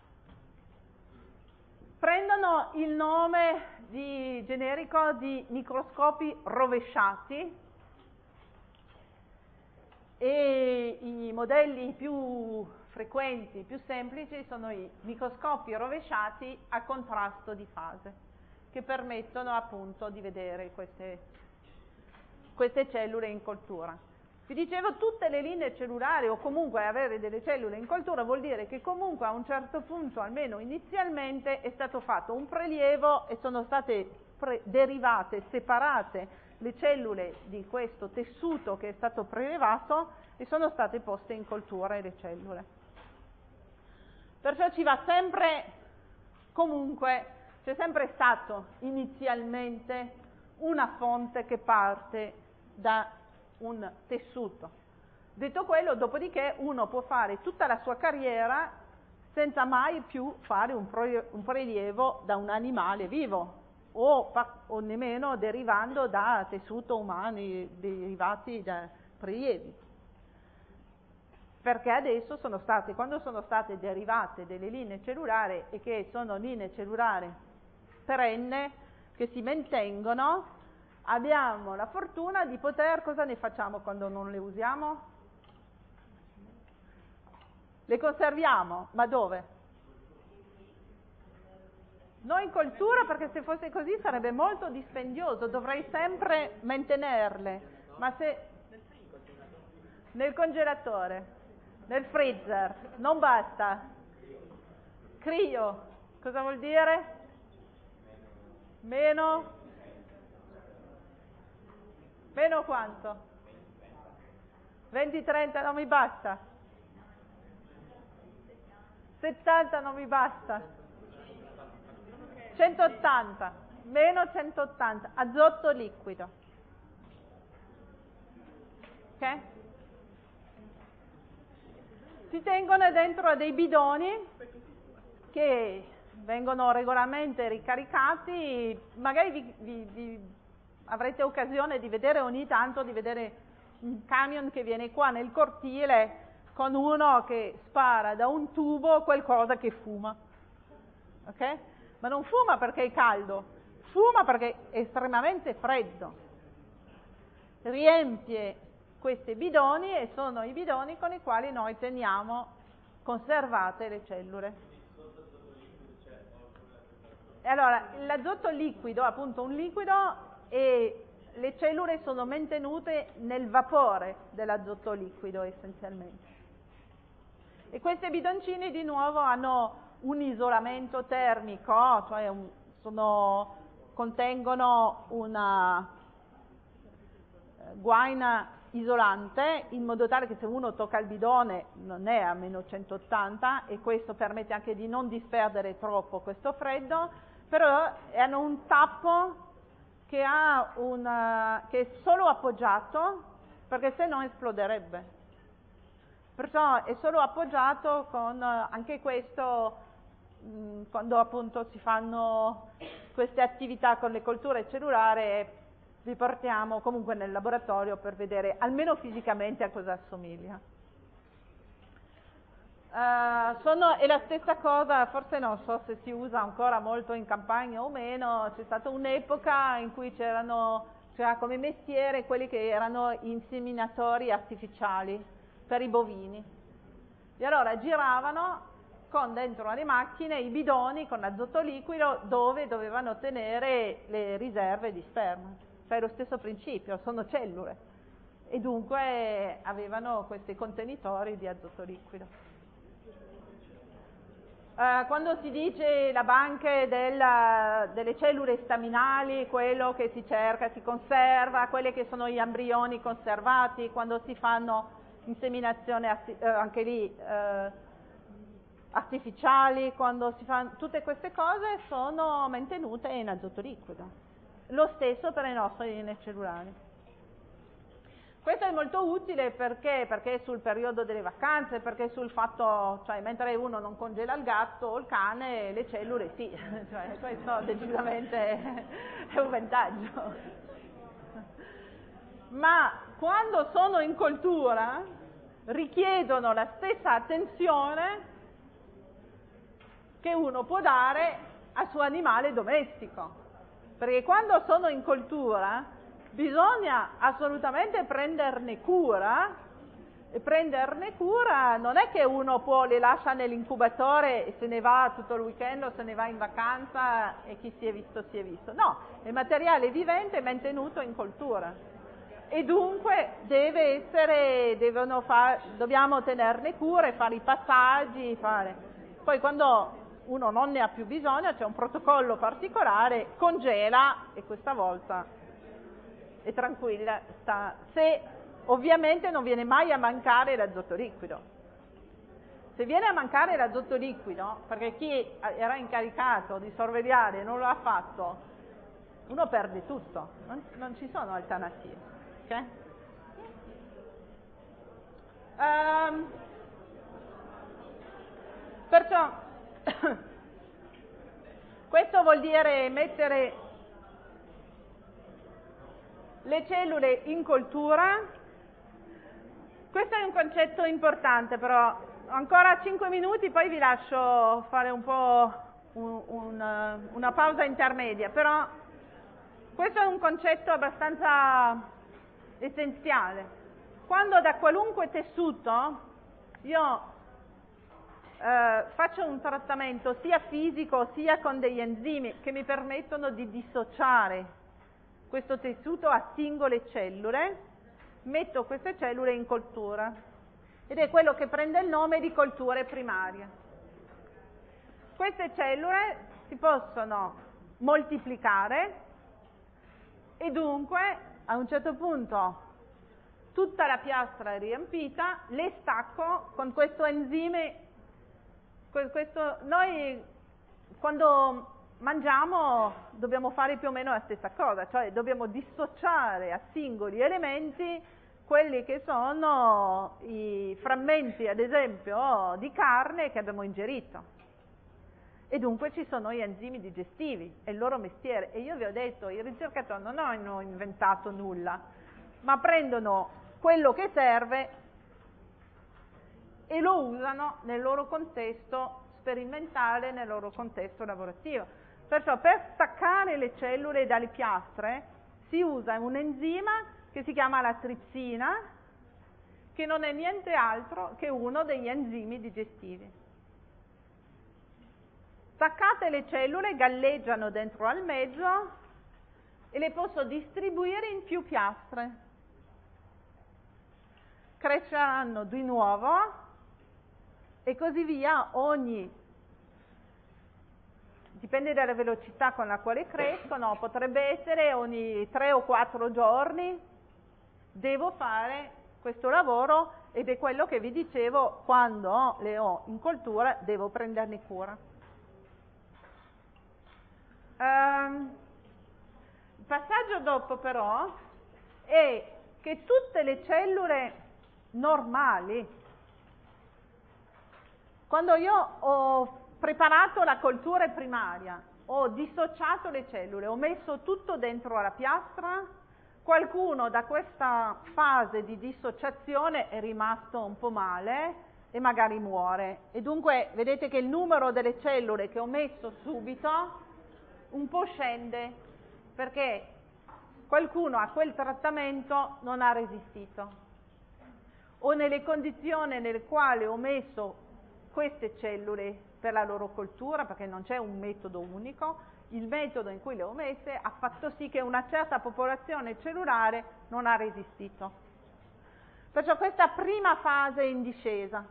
Prendono il nome generico di microscopi rovesciati, e i modelli più frequenti, più semplici, sono i microscopi rovesciati a contrasto di fase, che permettono appunto di vedere queste cellule in coltura. Vi dicevo, tutte le linee cellulari, o comunque avere delle cellule in coltura, vuol dire che comunque a un certo punto, almeno inizialmente, è stato fatto un prelievo e sono state derivate, separate le cellule di questo tessuto che è stato prelevato e sono state poste in coltura le cellule. Perciò ci va sempre, comunque, c'è sempre stato inizialmente una fonte che parte da un tessuto. Detto quello, dopodiché uno può fare tutta la sua carriera senza mai più fare un prelievo da un animale vivo o nemmeno derivando da tessuto umano derivati da prelievi. Perché adesso quando sono state derivate delle linee cellulari e che sono linee cellulari perenne, che si mantengono, abbiamo la fortuna di poter, cosa ne facciamo quando non le usiamo? Le conserviamo, ma dove? Non in coltura, perché se fosse così sarebbe molto dispendioso, dovrei sempre mantenerle, ma se nel congelatore, nel freezer, non basta. Cryo, cosa vuol dire? Meno quanto? 20-30 non mi basta. 70 non mi basta. 180, meno 180, azoto liquido. Ok? Si tengono dentro a dei bidoni che vengono regolarmente ricaricati, magari avrete occasione di vedere ogni tanto, di vedere un camion che viene qua nel cortile con uno che spara da un tubo qualcosa che fuma, ok? Ma non fuma perché è caldo, fuma perché è estremamente freddo. Riempie questi bidoni e sono i bidoni con i quali noi teniamo conservate le cellule. E allora, l'azoto liquido, appunto un liquido, e le cellule sono mantenute nel vapore dell'azoto liquido essenzialmente. E questi bidoncini di nuovo hanno un isolamento termico, cioè contengono una guaina isolante, in modo tale che se uno tocca il bidone non è a meno 180, e questo permette anche di non disperdere troppo questo freddo, però hanno un tappo che è solo appoggiato, perché se no esploderebbe. Perciò è solo appoggiato con anche questo, quando appunto si fanno queste attività con le colture cellulari, vi portiamo comunque nel laboratorio per vedere almeno fisicamente a cosa assomiglia. È la stessa cosa, forse non so se si usa ancora molto in campagna o meno, c'è stata un'epoca in cui c'era come mestiere quelli che erano inseminatori artificiali per i bovini, e allora giravano con dentro alle macchine i bidoni con azoto liquido dove dovevano tenere le riserve di sperma. Cioè lo stesso principio, sono cellule e dunque avevano questi contenitori di azoto liquido. Quando si dice la banca delle cellule staminali, quello che si cerca, si conserva, quelli che sono gli embrioni conservati, quando si fanno inseminazioni anche lì artificiali, quando si fanno tutte queste cose, sono mantenute in azoto liquido. Lo stesso per le nostre linee cellulari. Questo è molto utile perché sul periodo delle vacanze, perché sul fatto, cioè mentre uno non congela il gatto o il cane, le cellule sì, cioè, questo decisamente è un vantaggio. Ma quando sono in coltura richiedono la stessa attenzione che uno può dare al suo animale domestico, perché quando sono in coltura bisogna assolutamente prenderne cura, e prenderne cura non è che uno le lascia nell'incubatore e se ne va tutto il weekend o se ne va in vacanza e chi si è visto, no, il materiale vivente è mantenuto in coltura e dunque dobbiamo tenerne cura e fare i passaggi, poi quando uno non ne ha più bisogno c'è un protocollo particolare, congela e questa volta è tranquilla, se ovviamente non viene mai a mancare l'azoto liquido. Se viene a mancare l'azoto liquido, perché chi era incaricato di sorvegliare non lo ha fatto, uno perde tutto, non ci sono alternative. Okay? Perciò questo vuol dire mettere le cellule in coltura. Questo è un concetto importante, però ancora 5 minuti, poi vi lascio fare un po' una pausa intermedia, però questo è un concetto abbastanza essenziale. Quando da qualunque tessuto io faccio un trattamento sia fisico sia con degli enzimi che mi permettono di dissociare questo tessuto a singole cellule, metto queste cellule in coltura ed è quello che prende il nome di colture primarie. Queste cellule si possono moltiplicare e dunque a un certo punto tutta la piastra è riempita, le stacco con questo enzime. Noi quando mangiamo dobbiamo fare più o meno la stessa cosa, cioè dobbiamo dissociare a singoli elementi quelli che sono i frammenti, ad esempio, di carne che abbiamo ingerito. E dunque ci sono gli enzimi digestivi, è il loro mestiere. E io vi ho detto, i ricercatori non hanno inventato nulla, ma prendono quello che serve e lo usano nel loro contesto sperimentale, nel loro contesto lavorativo. Perciò per staccare le cellule dalle piastre si usa un enzima che si chiama la tripsina, che non è niente altro che uno degli enzimi digestivi. Staccate le cellule, galleggiano dentro al mezzo e le posso distribuire in più piastre. Cresceranno di nuovo e così via, dipende dalla velocità con la quale crescono, potrebbe essere ogni 3 o 4 giorni devo fare questo lavoro ed è quello che vi dicevo, quando le ho in coltura devo prenderne cura. Il passaggio dopo però è che tutte le cellule normali, quando io ho preparato la coltura primaria, ho dissociato le cellule, ho messo tutto dentro alla piastra, qualcuno da questa fase di dissociazione è rimasto un po' male e magari muore. E dunque vedete che il numero delle cellule che ho messo subito un po' scende, perché qualcuno a quel trattamento non ha resistito. O nelle condizioni nelle quali ho messo queste cellule per la loro coltura, perché non c'è un metodo unico, il metodo in cui le ho messe ha fatto sì che una certa popolazione cellulare non ha resistito. Perciò questa prima fase è in discesa.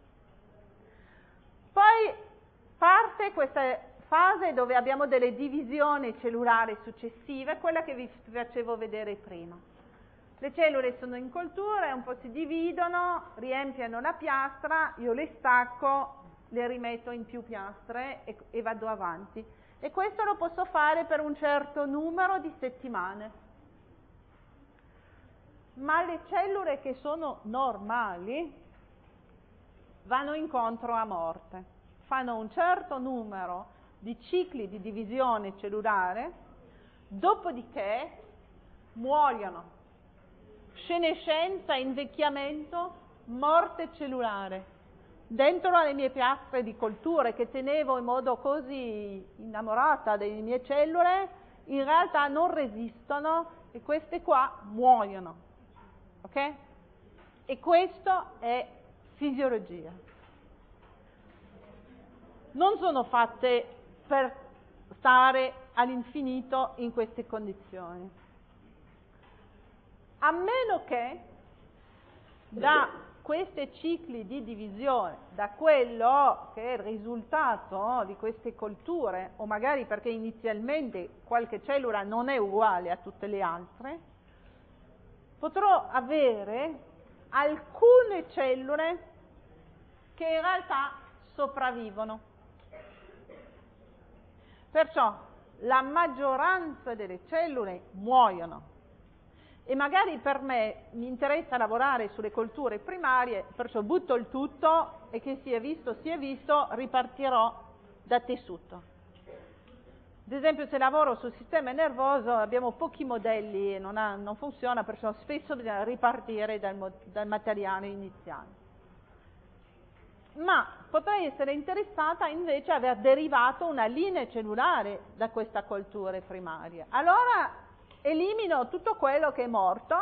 Poi parte questa fase dove abbiamo delle divisioni cellulari successive, quella che vi facevo vedere prima. Le cellule sono in coltura e un po' si dividono, riempiono la piastra, io le stacco, le rimetto in più piastre e vado avanti. E questo lo posso fare per un certo numero di settimane. Ma le cellule che sono normali vanno incontro a morte, fanno un certo numero di cicli di divisione cellulare, dopodiché muoiono. Senescenza, invecchiamento, morte cellulare. Dentro alle mie piastre di colture che tenevo in modo così innamorata delle mie cellule, in realtà non resistono e queste qua muoiono. Ok? E questo è fisiologia. Non sono fatte per stare all'infinito in queste condizioni. A meno che da questi cicli di divisione, da quello che è il risultato di queste colture, o magari perché inizialmente qualche cellula non è uguale a tutte le altre, potrò avere alcune cellule che in realtà sopravvivono. Perciò la maggioranza delle cellule muoiono e magari per me mi interessa lavorare sulle colture primarie, perciò butto il tutto e che si è visto, ripartirò da tessuto. Ad esempio, se lavoro sul sistema nervoso abbiamo pochi modelli, non funziona, perciò spesso bisogna ripartire dal materiale iniziale. Ma potrei essere interessata invece a aver derivato una linea cellulare da questa coltura primaria. Allora elimino tutto quello che è morto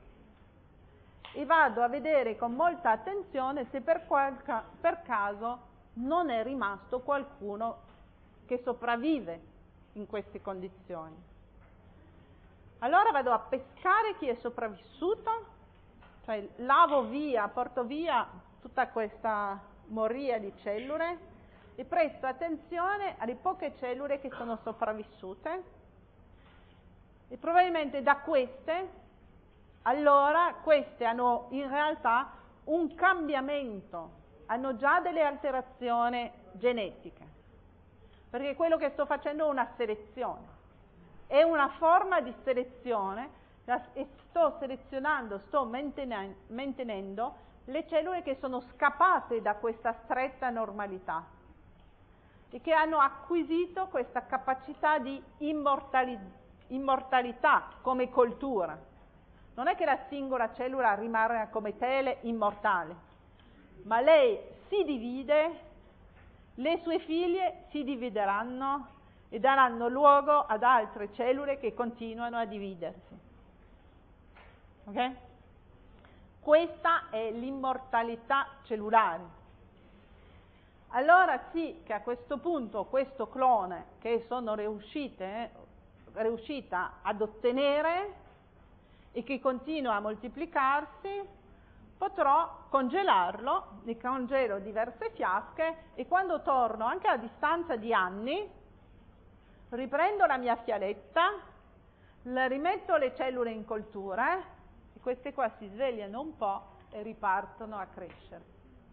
e vado a vedere con molta attenzione se per caso non è rimasto qualcuno che sopravvive in queste condizioni. Allora vado a pescare chi è sopravvissuto, cioè lavo via, porto via tutta questa moria di cellule e presto attenzione alle poche cellule che sono sopravvissute e probabilmente da queste, allora queste hanno in realtà un cambiamento, hanno già delle alterazioni genetiche, perché quello che sto facendo è una selezione, è una forma di selezione e sto selezionando, sto mantenendo le cellule che sono scappate da questa stretta normalità e che hanno acquisito questa capacità di immortalità come coltura. Non è che la singola cellula rimane come tale immortale, ma lei si divide, le sue figlie si divideranno e daranno luogo ad altre cellule che continuano a dividersi. Ok? Questa è l'immortalità cellulare. Allora sì che a questo punto questo clone che sono riuscita ad ottenere e che continua a moltiplicarsi, potrò congelarlo, ne congelo diverse fiasche e quando torno, anche a distanza di anni, riprendo la mia fialetta, rimetto le cellule in coltura e queste qua si svegliano un po' e ripartono a crescere.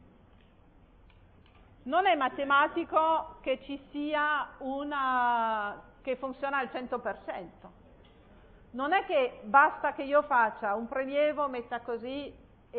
Non è matematico che ci sia che funziona al 100%. Non è che basta che io faccia un prelievo, metta così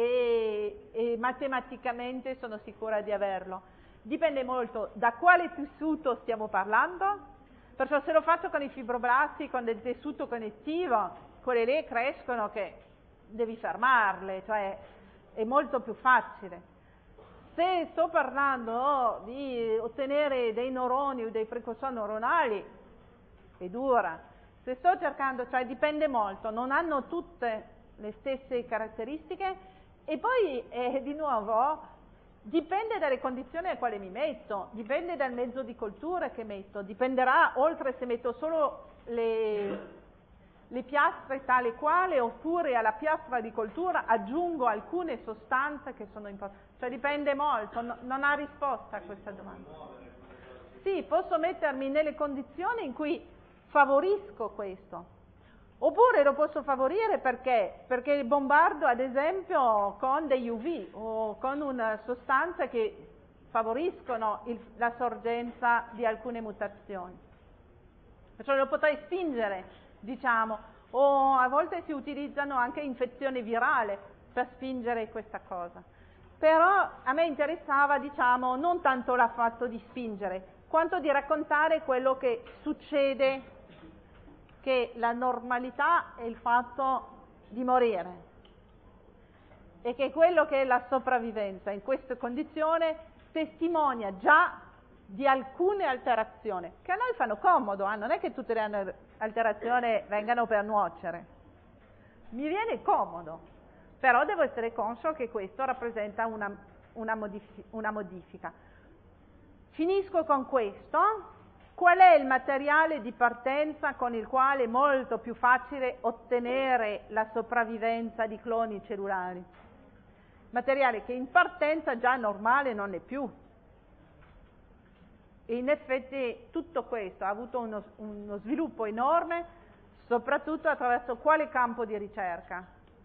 e matematicamente sono sicura di averlo. Dipende molto da quale tessuto stiamo parlando, perciò se lo faccio con i fibroblasti, con del tessuto connettivo, quelle lì crescono che devi fermarle, cioè è molto più facile. Se sto parlando di ottenere dei neuroni o dei precursori neuronali, è dura. Se sto cercando, cioè dipende molto, non hanno tutte le stesse caratteristiche e poi di nuovo dipende dalle condizioni alle quali mi metto, dipende dal mezzo di coltura che metto, dipenderà oltre se metto solo le piastre tale quale oppure alla piastra di coltura aggiungo alcune sostanze che sono importanti, cioè dipende molto, non ha risposta a questa domanda. Sì, posso mettermi nelle condizioni in cui favorisco questo, oppure lo posso favorire perché bombardo ad esempio con degli UV o con una sostanza che favoriscono la sorgenza di alcune mutazioni, perciò lo potrei spingere, diciamo, o a volte si utilizzano anche infezioni virali per spingere questa cosa. Però a me interessava, diciamo, non tanto il fatto di spingere, quanto di raccontare quello che succede, che la normalità è il fatto di morire e che quello che è la sopravvivenza in questa condizione testimonia già di alcune alterazioni che a noi fanno comodo, non è che tutte le alterazioni vengano per nuocere, mi viene comodo, però devo essere conscio che questo rappresenta una modifica. Finisco con questo. Qual è il materiale di partenza con il quale è molto più facile ottenere la sopravvivenza di cloni cellulari? Materiale che in partenza già normale non è più. E in effetti tutto questo ha avuto uno sviluppo enorme, soprattutto attraverso quale campo di ricerca?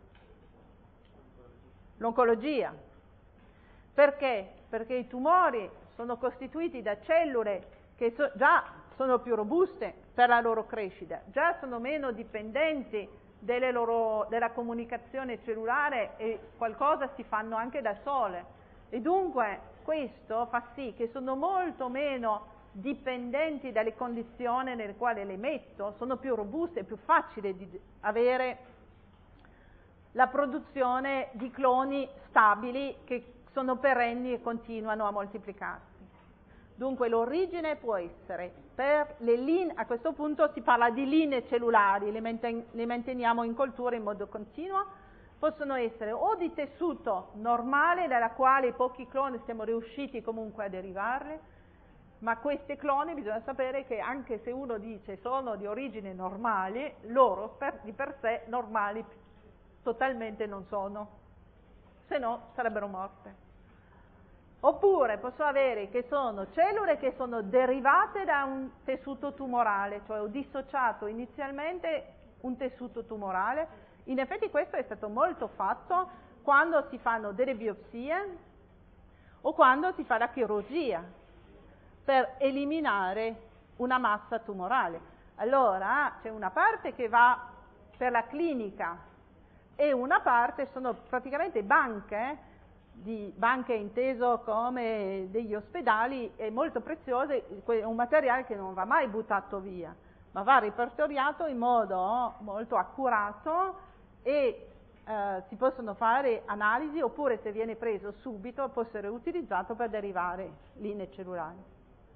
L'oncologia. Perché? Perché i tumori sono costituiti da cellule che già sono più robuste per la loro crescita, già sono meno dipendenti della comunicazione cellulare e qualcosa si fanno anche da sole. E dunque questo fa sì che sono molto meno dipendenti dalle condizioni nelle quali le metto, sono più robuste, è più facile di avere la produzione di cloni stabili che sono perenni e continuano a moltiplicarsi. Dunque l'origine può essere per le linee, a questo punto si parla di linee cellulari, le manteniamo in coltura in modo continuo, possono essere o di tessuto normale dalla quale pochi cloni siamo riusciti comunque a derivarle, ma questi cloni bisogna sapere che anche se uno dice sono di origine normale, loro di per sé normali totalmente non sono, se no sarebbero morte. Oppure posso avere che sono cellule che sono derivate da un tessuto tumorale, cioè ho dissociato inizialmente un tessuto tumorale. In effetti questo è stato molto fatto quando si fanno delle biopsie o quando si fa la chirurgia per eliminare una massa tumorale. Allora c'è una parte che va per la clinica e una parte sono praticamente banche inteso come degli ospedali, è molto prezioso, è un materiale che non va mai buttato via, ma va ripertoriato in modo molto accurato e si possono fare analisi, oppure se viene preso subito può essere utilizzato per derivare linee cellulari.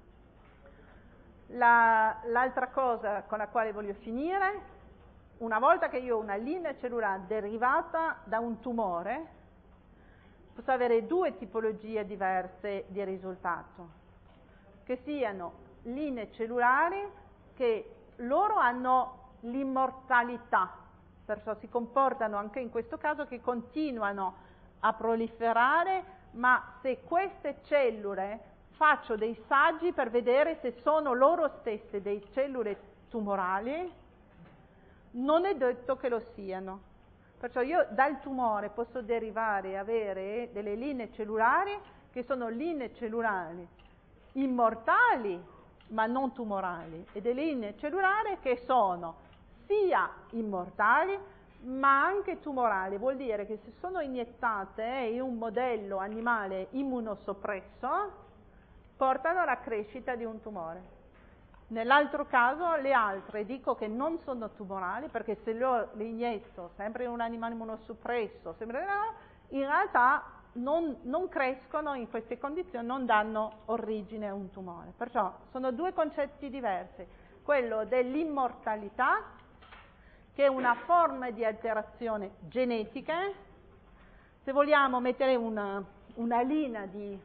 L'altra cosa con la quale voglio finire, una volta che io ho una linea cellulare derivata da un tumore, posso avere due tipologie diverse di risultato, che siano linee cellulari che loro hanno l'immortalità, perciò si comportano anche in questo caso che continuano a proliferare, ma se queste cellule faccio dei saggi per vedere se sono loro stesse delle cellule tumorali, non è detto che lo siano. Perciò io dal tumore posso derivare e avere delle linee cellulari che sono linee cellulari immortali ma non tumorali, e delle linee cellulari che sono sia immortali ma anche tumorali. Vuol dire che se sono iniettate in un modello animale immunosoppresso portano alla crescita di un tumore. Nell'altro caso le altre dico che non sono tumorali perché se le inietto sempre in un animale immunosoppresso, in realtà non crescono in queste condizioni, non danno origine a un tumore. Perciò sono due concetti diversi. Quello dell'immortalità, che è una forma di alterazione genetica, se vogliamo mettere una linea di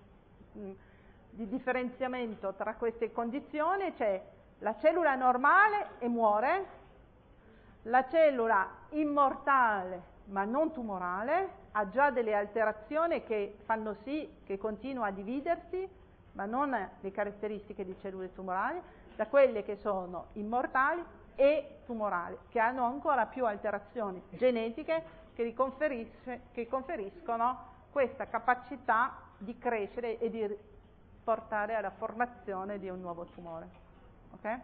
differenziamento tra queste condizioni, c'è la cellula normale e muore, la cellula immortale ma non tumorale ha già delle alterazioni che fanno sì che continua a dividersi, ma non le caratteristiche di cellule tumorali, da quelle che sono immortali e tumorali, che hanno ancora più alterazioni genetiche che conferiscono questa capacità di crescere e di portare alla formazione di un nuovo tumore. Okay?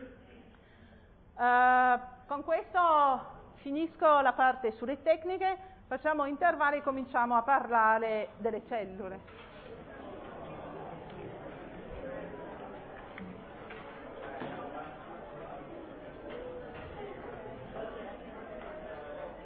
Con questo finisco la parte sulle tecniche, facciamo intervalli e cominciamo a parlare delle cellule.